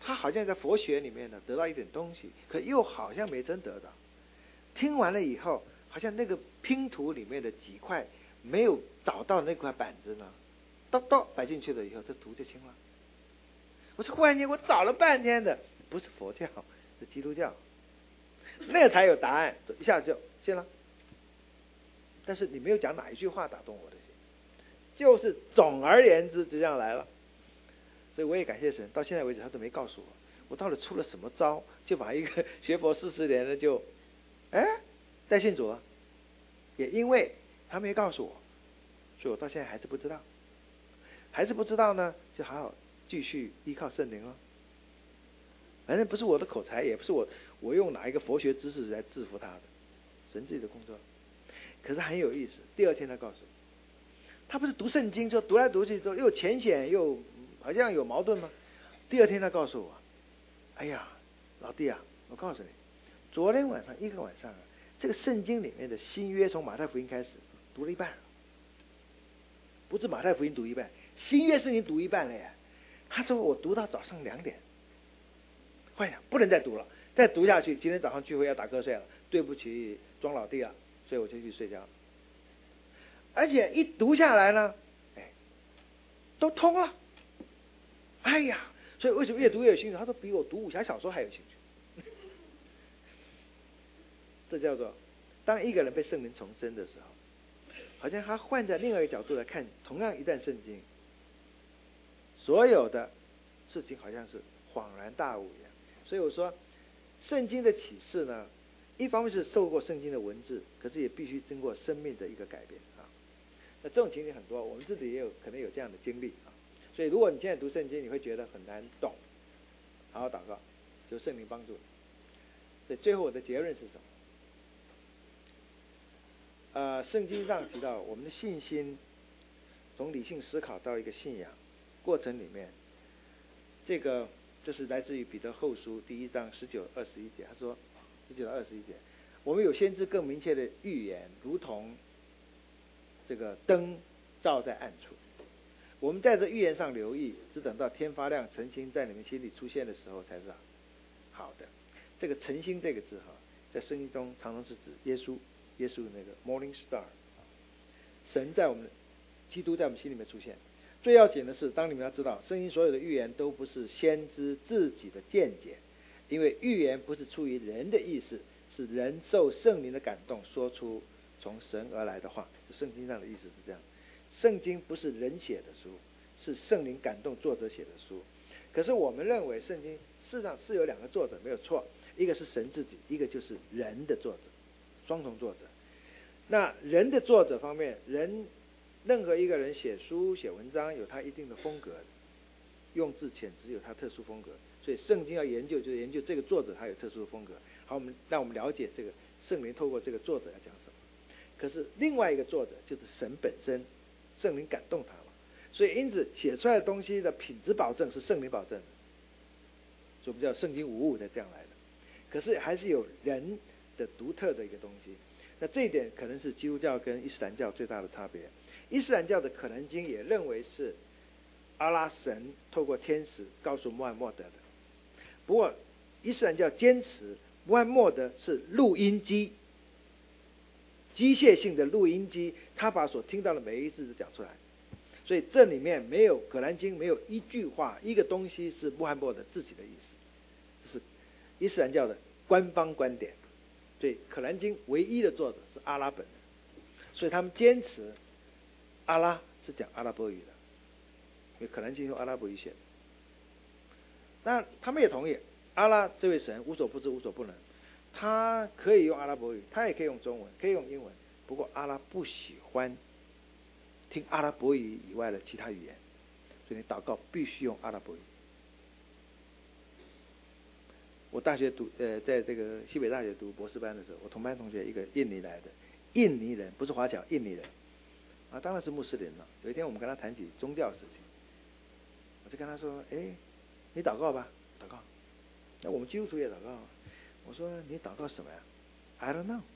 他好像在佛学里面呢得到一点东西，可又好像没真得到。听完了以后，好像那个拼图里面的几块没有找到那块板子呢，摆进去了以后，这图就清了。我说忽然间我找了半天的不是佛教，是基督教，那才有答案，一下子就信了。但是你没有讲哪一句话打动我的心，就是总而言之就这样来了。所以我也感谢神，到现在为止他都没告诉我到底出了什么招，就把一个学佛40年的就再信主了。也因为他没告诉我，所以我到现在还是不知道。还是不知道呢，就好好继续依靠圣灵了。反正不是我的口才，也不是我用哪一个佛学知识来制服他的，神自己的工作。可是很有意思，第二天他告诉我，他不是读圣经，说读来读去说又浅显又好像有矛盾吗？第二天他告诉我，哎呀，老弟啊，我告诉你，昨天晚上一个晚上这个圣经里面的新约从马太福音开始读了一半了，不是马太福音读一半，新约圣经读一半了呀。他说我读到早上2点，坏了，不能再读了，再读下去今天早上聚会要打瞌睡了，对不起庄老弟了，所以我就去睡觉。而且一读下来呢，都通了。哎呀，所以为什么越读越有兴趣？他说比我读武侠小说还有兴趣。这叫做当一个人被圣灵重生的时候，好像他换在另外一个角度来看同样一段圣经，所有的事情好像是恍然大悟一样。所以我说圣经的启示呢，一方面是受过圣经的文字，可是也必须经过生命的一个改变啊。那这种情形很多，我们自己也有可能有这样的经历啊。所以如果你现在读圣经你会觉得很难懂，好好祷告，求圣灵帮助你。所以最后我的结论是什么？圣经上提到我们的信心从理性思考到一个信仰过程里面，这是来自于彼得后书第1章19-21节。他说19到21节，我们有先知更明确的预言，如同这个灯照在暗处。我们在这预言上留意，只等到天发亮，晨星在你们心里出现的时候才知道。好的，这个晨星这个字在圣经中常常是指耶稣那个 morning star， 神在我们基督在我们心里面出现。最要紧的是，当你们要知道，圣经所有的预言都不是先知自己的见解，因为预言不是出于人的意思，是人受圣灵的感动说出从神而来的话。圣经上的意思是这样，圣经不是人写的书，是圣灵感动作者写的书。可是我们认为圣经事实上是有2个作者，没有错，一个是神自己，一个就是人的作者，双重作者。那人的作者方面，任何一个人写书写文章有他一定的风格，用字遣词有他特殊风格，所以圣经要研究就是研究这个作者他有特殊的风格。好，让我们了解这个圣灵透过这个作者要讲什么。可是另外一个作者就是神本身，圣灵感动他了，所以因此写出来的东西的品质保证是圣灵保证的，所以我们叫圣经无误的这样来的。可是还是有人的独特的一个东西。那这一点可能是基督教跟伊斯兰教最大的差别。伊斯兰教的可兰经也认为是阿拉神透过天使告诉穆罕默德的，不过伊斯兰教坚持穆罕默德是录音机，机械性的录音机，他把所听到的每一字都讲出来，所以这里面没有可兰经没有一句话一个东西是穆罕默德自己的意思，这是伊斯兰教的官方观点。所以可兰经唯一的作者是阿拉本人，所以他们坚持阿拉是讲阿拉伯语的，因为可兰经用阿拉伯语写的。当然他们也同意阿拉这位神无所不知无所不能，他可以用阿拉伯语，他也可以用中文，可以用英文，不过阿拉不喜欢听阿拉伯语以外的其他语言，所以你祷告必须用阿拉伯语。我大学在这个西北大学读博士班的时候，我同班同学一个印尼来的，印尼人不是华侨，印尼人啊，当然是穆斯林了。有一天我们跟他谈起宗教事情，我就跟他说：“你祷告吧，祷告。那我们基督徒也祷告啊。我说你祷告什么呀 ？I don't know。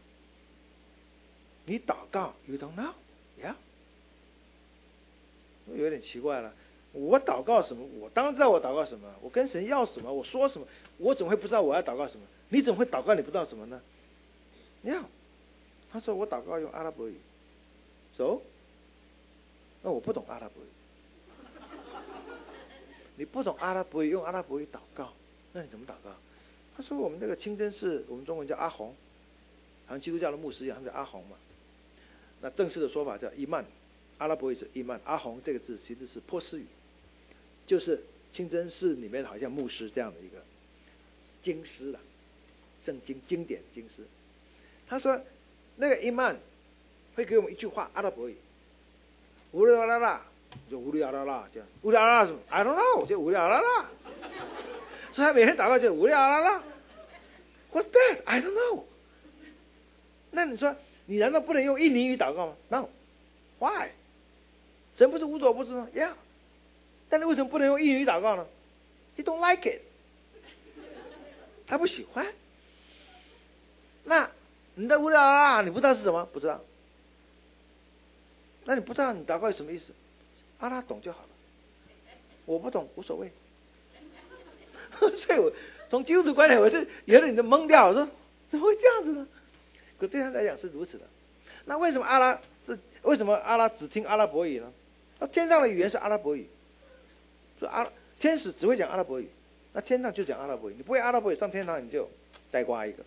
你祷告 ，You don't know？ Yeah。我有点奇怪了。 我祷告什么？我当然知道我祷告什么，我跟神要什么，我说什么，我怎么会不知道我要祷告什么？你怎么会祷告你不知道什么呢？要，他说我祷告用阿拉伯语，走，那我不懂阿拉伯语，你不懂阿拉伯语用阿拉伯语祷告，那你怎么祷告？他说我们这个清真寺，我们中文叫阿红，好像基督教的牧师一样，他们叫阿红嘛。那正式的说法叫伊曼，阿拉伯语是伊曼，阿红这个字其实是波斯语，就是清真寺里面好像牧师这样的一个经师了，圣经经典经师。他说那个伊曼会给我们一句话阿拉伯语，乌里阿拉拉，就乌里阿拉拉这样，乌里阿拉拉什么 ？I don't know， 就乌里阿拉拉。所以他每天祷告就乌里阿拉拉 ，What's that? I don't know。那你说你难道不能用印尼语祷告吗 ？No，Why？ 神不是无所不知吗 ？Yeah。但是为什么不能用印尼语祷告呢 ？He don't like it， 他不喜欢。那你的乌里阿拉拉你不知道是什么？不知道。那你不知道你祷告是什么意思？阿拉懂就好了，我不懂无所谓。所以我从基督徒观点，我是有点懵掉，我说怎么会这样子呢？可对他来讲是如此的。那为什么阿拉只听阿拉伯语呢？天上的语言是阿拉伯语，说天使只会讲阿拉伯语，那天上就讲阿拉伯语。你不会阿拉伯语上天堂你就呆瓜一个。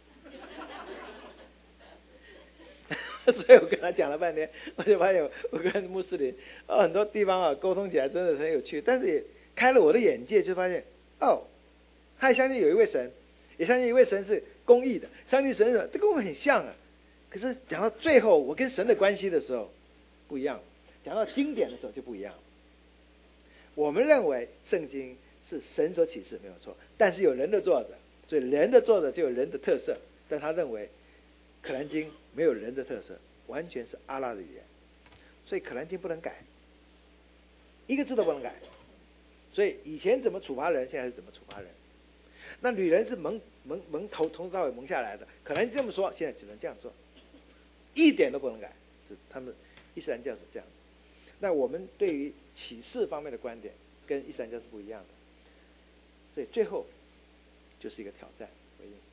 所以我跟他讲了半天，我就发现我跟穆斯林很多地方沟通起来真的很有趣，但是也开了我的眼界，就发现他也相信有一位神，也相信一位神是公义的，相信神是这跟我们很像啊。可是讲到最后，我跟神的关系的时候不一样，讲到经典的时候就不一样。我们认为圣经是神所启示没有错，但是有人的作者，所以人的作者就有人的特色，但他认为可兰经没有人的特色，完全是阿拉的语言，所以可兰经不能改，一个字都不能改。所以以前怎么处罚人，现在是怎么处罚人。那女人是从头到尾蒙下来的，可能这么说，现在只能这样做，一点都不能改。是他们伊斯兰教是这样。那我们对于启示方面的观点跟伊斯兰教是不一样的，所以最后就是一个挑战回应。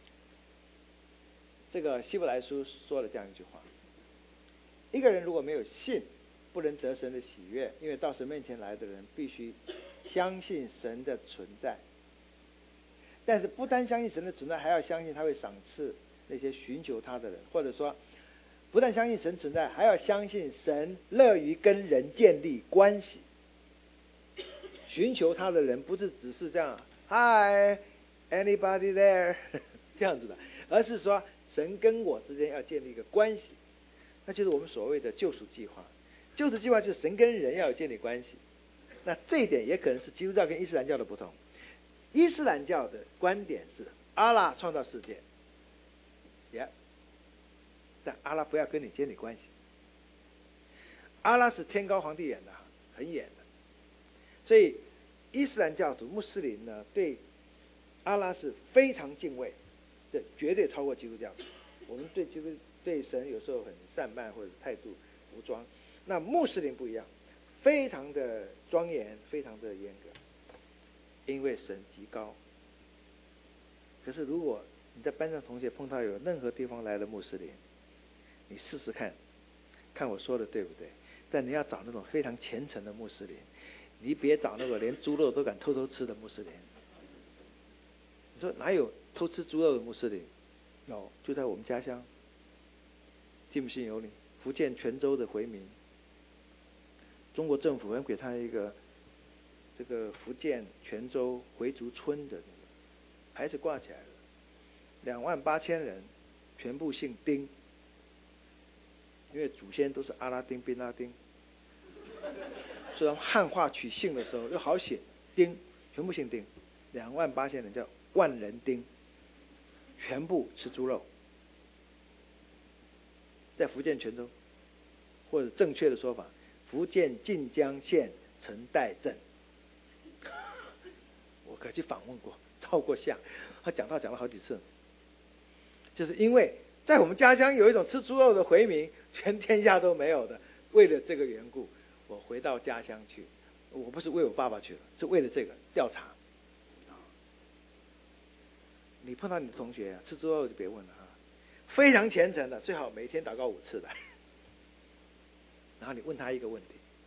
这个希伯来书说了这样一句话：一个人如果没有信，不能得神的喜悦，因为到神面前来的人必须相信神的存在。但是不单相信神的存在，还要相信他会赏赐那些寻求他的人，或者说不但相信神存在，还要相信神乐于跟人建立关系。寻求他的人不是只是这样 Hi anybody there 这样子的，而是说神跟我之间要建立一个关系，那就是我们所谓的救赎计划。救赎计划就是神跟人要有建立关系。那这一点也可能是基督教跟伊斯兰教的不同。伊斯兰教的观点是阿拉创造世界，但阿拉不要跟你建立关系。阿拉是天高皇帝远的，很远的。所以伊斯兰教徒穆斯林呢，对阿拉是非常敬畏，这绝对超过基督教。我们对神有时候很散漫或者态度武装，那穆斯林不一样，非常的庄严，非常的严格。因为神极高。可是如果你在班上同学碰到有任何地方来的穆斯林，你试试看，看我说的对不对？但你要找那种非常虔诚的穆斯林，你别找那个连猪肉都敢偷偷吃的穆斯林。你说哪有偷吃猪肉的穆斯林？有，就在我们家乡。信不信由你。福建泉州的回民，中国政府给他一个这个福建泉州回族村的那个牌子挂起来了，28000人全部姓丁，因为祖先都是阿拉丁、宾拉丁，所以汉化取姓的时候又好写，丁全部姓丁，28000人叫万人丁，全部吃猪肉，在福建泉州，或者正确的说法，福建晋江县陈代镇。我可去访问过，照过相，他讲了好几次，就是因为在我们家乡有一种吃猪肉的回民，全天下都没有的。为了这个缘故，我回到家乡去， 我不是为我爸爸去了，是为了这个调查。你碰到你的同学吃猪肉就别问了啊，非常虔诚的，最好每天祷告5次的。然后你问他一个问题：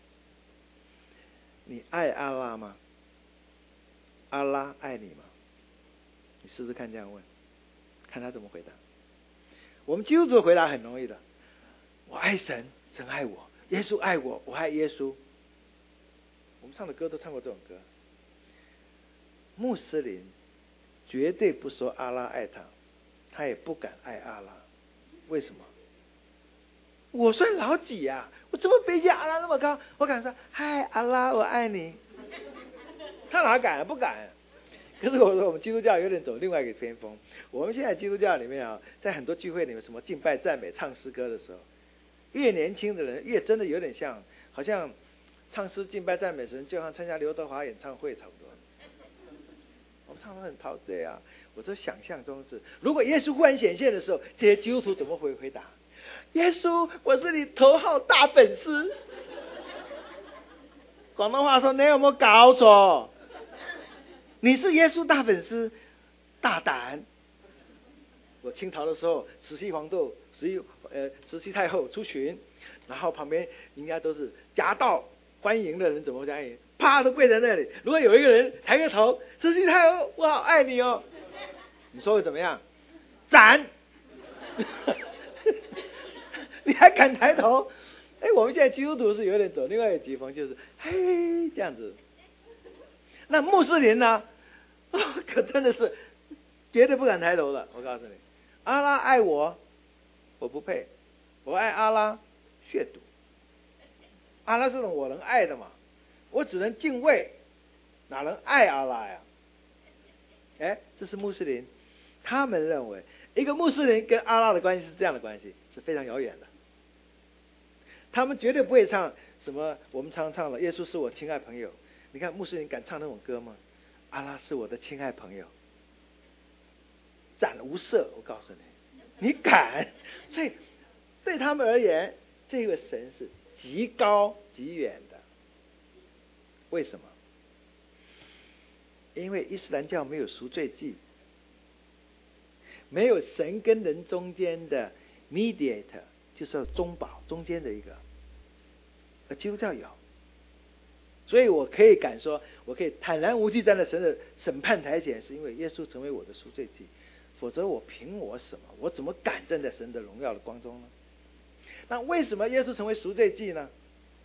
你爱阿拉吗？阿拉爱你吗？你试试看这样问，看他怎么回答。我们基督徒的回答很容易的，我爱神，神爱我，耶稣爱我，我爱耶稣。我们唱的歌都唱过这种歌。穆斯林绝对不说阿拉爱他，他也不敢爱阿拉。为什么？我算老几呀？我这么卑贱，阿拉那么高，我敢说嗨阿拉我爱你？他哪敢啊？不敢。可是我说我们基督教有点走另外一个偏锋。我们现在基督教里面啊，在很多聚会里面，什么敬拜、赞美、唱诗歌的时候，越年轻的人越真的有点像，好像唱诗、敬拜、赞美神，就像参加刘德华演唱会差不多。我们唱得很陶醉啊！我说想象中是，如果耶稣忽然显现的时候，这些基督徒怎么回答？耶稣，我是你头号大粉丝。广东话说，你有没有搞错？你是耶稣大粉丝，大胆！我清朝的时候，慈禧太后出巡，然后旁边应该都是夹道欢迎的人，怎么欢迎？啪都跪在那里。如果有一个人抬个头，慈禧太后，我好爱你哦，你说会怎么样？斩！你还敢抬头？我们现在基督徒是有点走另外一个疾风，就是嘿这样子。那穆斯林呢？可真的是绝对不敢抬头的。我告诉你，阿拉爱我，我不配；我爱阿拉，亵渎。阿拉这种我能爱的嘛，我只能敬畏，哪能爱阿拉呀？这是穆斯林，他们认为一个穆斯林跟阿拉的关系是这样的关系，是非常遥远的。他们绝对不会唱什么我们常唱的耶稣是我亲爱朋友。你看穆斯林敢唱那种歌吗？阿拉是我的亲爱朋友，斩无赦。我告诉你，你敢？所以对他们而言，这位神是极高极远的。为什么？因为伊斯兰教没有赎罪祭，没有神跟人中间的 mediator， 就是中保中间的一个，而基督教有。所以我可以敢说，我可以坦然无惧站在神的审判台前，是因为耶稣成为我的赎罪祭。否则我凭我什么？我怎么敢站在神的荣耀的光中呢？那为什么耶稣成为赎罪祭呢？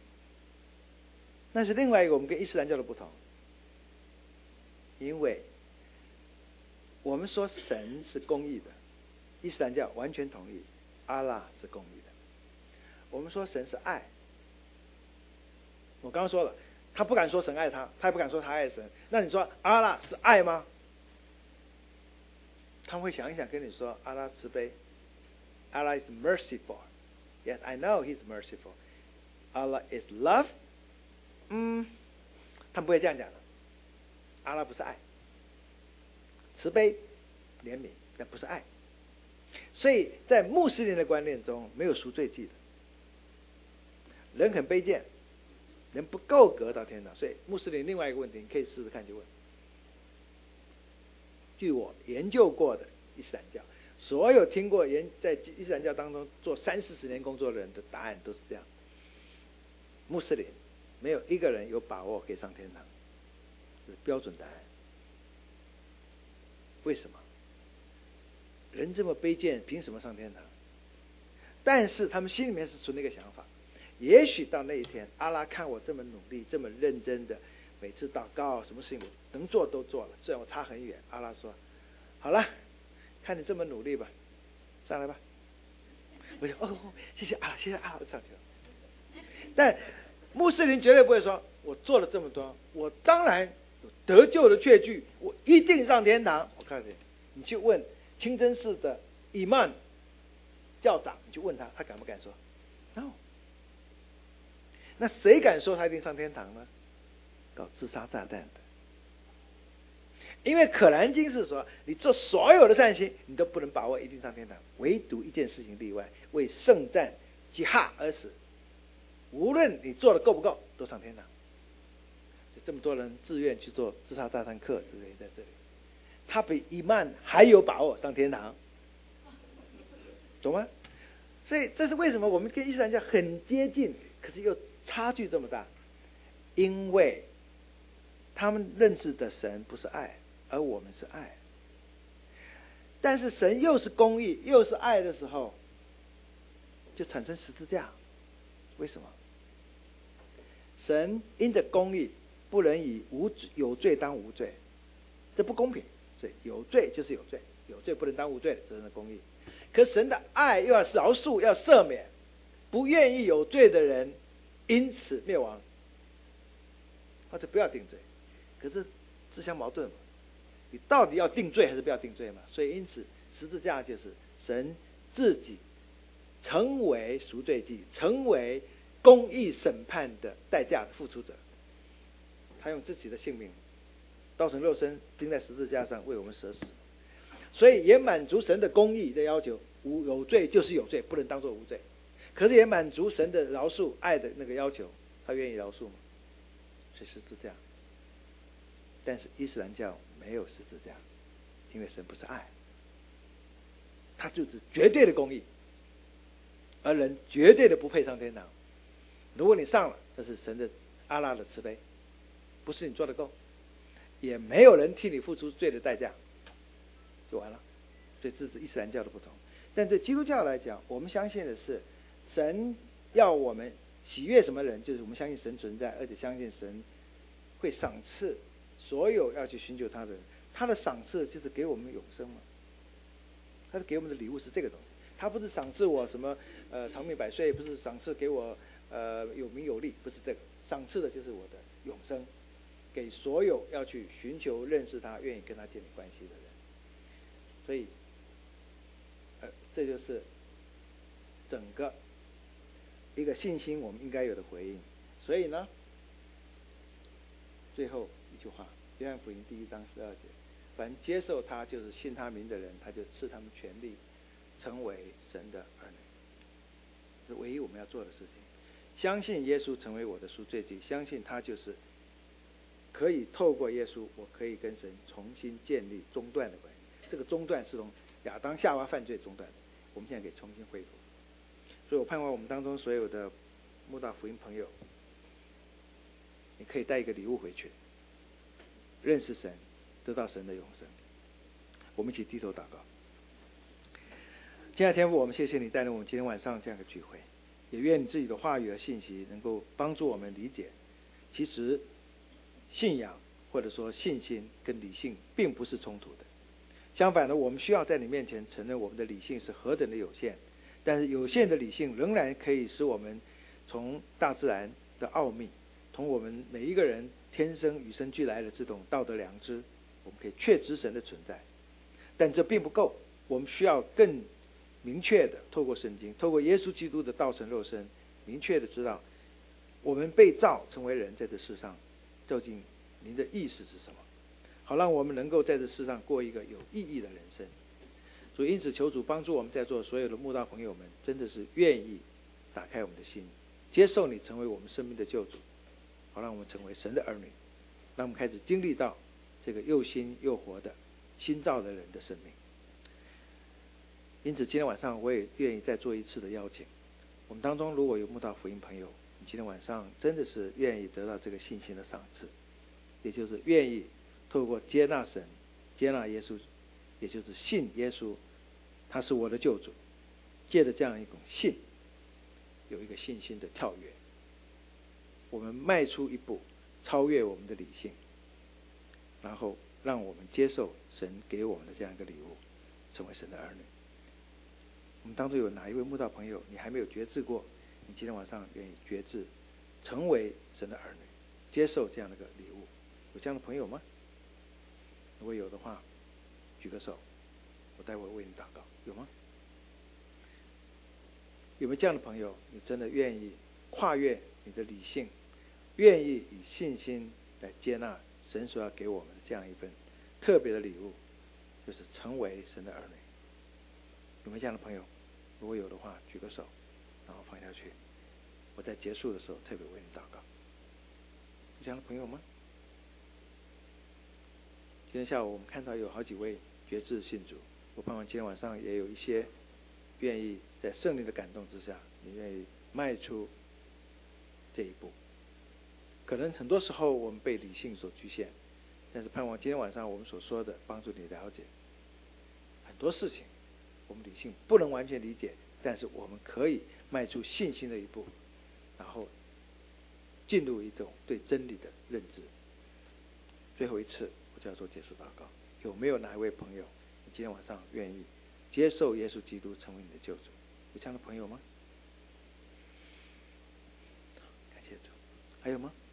那是另外一个我们跟伊斯兰教的不同。因为我们说神是公义的，伊斯兰教完全同意阿拉是公义的。我们说神是爱，我刚刚说了，他不敢说神爱他，他也不敢说他爱神。那你说阿拉是爱吗？他们会想一想跟你说，阿拉慈悲， Allah is merciful. Yes, I know He's merciful. Allah is love. 他们不会这样讲的。阿拉不是爱，慈悲、怜悯，但不是爱。所以在穆斯林的观念中，没有赎罪祭的。人很卑贱，人不够格到天堂。所以穆斯林另外一个问题，你可以试试看就问。据我研究过的伊斯兰教，所有听过在伊斯兰教当中做30-40年工作的人的答案都是这样：穆斯林没有一个人有把握可以上天堂，这是标准答案。为什么？人这么卑贱，凭什么上天堂？但是他们心里面是存了一个想法：也许到那一天，阿拉看我这么努力，这么认真的，每次祷告，什么事情我能做都做了，虽然我差很远。阿拉说：“好了，看你这么努力吧，上来吧。”我就谢谢阿拉，谢谢阿拉，我上去了。但穆斯林绝对不会说：“我做了这么多，我当然有得救的确据，我一定上天堂。”我告诉你，你去问清真寺的伊曼教长，你去问他，他敢不敢说 ？No。那谁敢说他一定上天堂呢？搞自杀炸弹的。因为可兰经是说，你做所有的善行，你都不能把握一定上天堂，唯独一件事情例外，为圣战吉哈而死。无论你做的够不够，都上天堂。 就这么多人自愿去做自杀大餐课之类，在这里，他比伊曼还有把握上天堂，懂吗？所以这是为什么我们跟伊斯兰教很接近，可是又差距这么大，因为他们认识的神不是爱，而我们是爱。但是神又是公义又是爱的时候，就产生十字架。为什么？神因着公义不能以有罪当无罪，这不公平。所以有罪就是有罪，有罪不能当无罪，这是公义。可神的爱又要饶恕，要赦免，不愿意有罪的人因此灭亡，或者不要定罪。可是自相矛盾嘛，你到底要定罪还是不要定罪嘛？所以因此十字架就是神自己成为赎罪祭，成为公义审判的代价的付出者。他用自己的性命道成肉身钉在十字架上为我们舍死，所以也满足神的公义的要求，有罪就是有罪，不能当作无罪。可是也满足神的饶恕爱的那个要求，他愿意饶恕吗？所以十字架。但是伊斯兰教没有十字架，因为神不是爱，他就是绝对的公义，而人绝对的不配上天堂。如果你上了，这是神的阿拉的慈悲，不是你做的够，也没有人替你付出罪的代价，就完了。所以这是伊斯兰教的不同。但对基督教来讲，我们相信的是神要我们喜悦什么人，就是我们相信神存在，而且相信神会赏赐所有要去寻求他的人。他的赏赐就是给我们永生嘛，他是给我们的礼物是这个东西。他不是赏赐我什么长命百岁，不是赏赐给我有名有利，不是这个，赏赐的就是我的永生，给所有要去寻求认识他、愿意跟他建立关系的人。所以这就是整个一个信心我们应该有的回应。所以呢，最后一句话，约翰福音第1章12节，凡接受他就是信他名的人，他就赐他们权利成为神的儿女。这是唯一我们要做的事情。相信耶稣成为我的赎罪祭，相信他就是可以透过耶稣，我可以跟神重新建立中断的关系。这个中断是从亚当夏娃犯罪中断的，我们现在可以重新恢复。所以我盼望我们当中所有的慕道福音朋友，你可以带一个礼物回去，认识神，得到神的永生。我们一起低头祷告。亲爱的天父，我们谢谢你带领我们今天晚上这样的聚会，也愿你自己的话语和信息能够帮助我们理解，其实信仰或者说信心跟理性并不是冲突的。相反的，我们需要在你面前承认我们的理性是何等的有限，但是有限的理性仍然可以使我们从大自然的奥秘，从我们每一个人天生与生俱来的这种道德良知，我们可以确知神的存在。但这并不够，我们需要更明确的透过圣经，透过耶稣基督的道成肉身，明确的知道我们被造成为人，在这世上究竟您的意思是什么，好让我们能够在这世上过一个有意义的人生。所以因此求主帮助我们在座所有的慕道朋友们，真的是愿意打开我们的心，接受你成为我们生命的救主，好让我们成为神的儿女，让我们开始经历到这个又新又活的新造的人的生命。因此今天晚上我也愿意再做一次的邀请，我们当中如果有慕道福音朋友，你今天晚上真的是愿意得到这个信心的赏赐，也就是愿意透过接纳神、接纳耶稣，也就是信耶稣他是我的救主，借着这样一种信，有一个信心的跳跃，我们迈出一步，超越我们的理性，然后让我们接受神给我们的这样一个礼物，成为神的儿女。我们当中有哪一位慕道朋友，你还没有决志过，你今天晚上愿意决志成为神的儿女，接受这样的一个礼物？有这样的朋友吗？如果有的话，举个手，我待会为你祷告。有吗？有没有这样的朋友，你真的愿意跨越你的理性，愿意以信心来接纳神所要给我们的这样一份特别的礼物，就是成为神的儿女？有没有这样的朋友？如果有的话，举个手，然后放下去。我在结束的时候特别为你祷告。有这样的朋友吗？ 今天下午我们看到有好几位决志信主，我盼望今天晚上也有一些愿意在圣灵的感动之下，你愿意迈出这一步。可能很多时候我们被理性所局限，但是盼望今天晚上我们所说的帮助你了解很多事情，我们理性不能完全理解，但是我们可以迈出信心的一步，然后进入一种对真理的认知。最后一次我就要做结束祷告，有没有哪一位朋友你今天晚上愿意接受耶稣基督成为你的救主？有这样的朋友吗？感谢主。还有吗？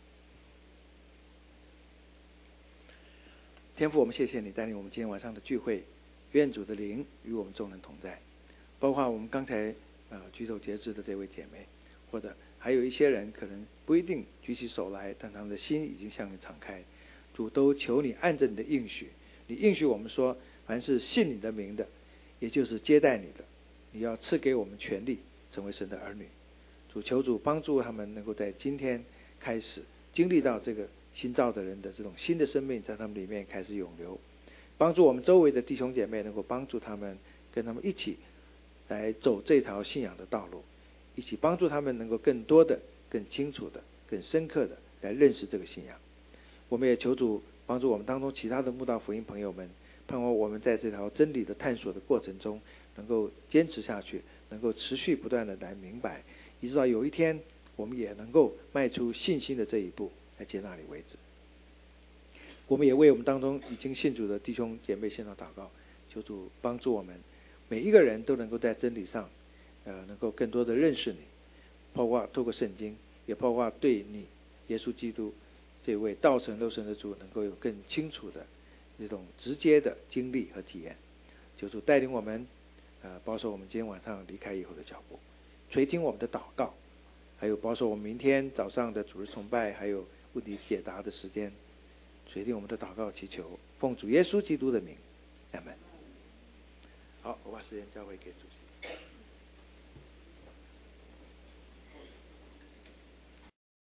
天父，我们谢谢你带领我们今天晚上的聚会，愿主的灵与我们众人同在，包括我们刚才举手结志的这位姐妹，或者还有一些人可能不一定举起手来，但他们的心已经向你敞开。主，都求你按着你的应许，你应许我们说，凡是信你的名的，也就是接待你的，你要赐给我们权利成为神的儿女。主，求主帮助他们能够在今天开始经历到这个新造的人的这种新的生命在他们里面开始涌流，帮助我们周围的弟兄姐妹能够帮助他们，跟他们一起来走这条信仰的道路，一起帮助他们能够更多的、更清楚的、更深刻的来认识这个信仰。我们也求主帮助我们当中其他的慕道福音朋友们，盼望我们在这条真理的探索的过程中能够坚持下去，能够持续不断的来明白，一直到有一天我们也能够迈出信心的这一步来接纳你为止。我们也为我们当中已经信主的弟兄姐妹献上祷告，求主帮助我们每一个人都能够在真理上能够更多的认识你，包括透过圣经，也包括对你耶稣基督这位道成肉身的主能够有更清楚的这种直接的经历和体验。求主带领我们保守我们今天晚上离开以后的脚步，垂听我们的祷告，还有保守我们明天早上的主日崇拜，还有问题解答的时间，垂听我们的祷告祈求，奉主耶稣基督的名，阿们。好，我把时间交回给主席。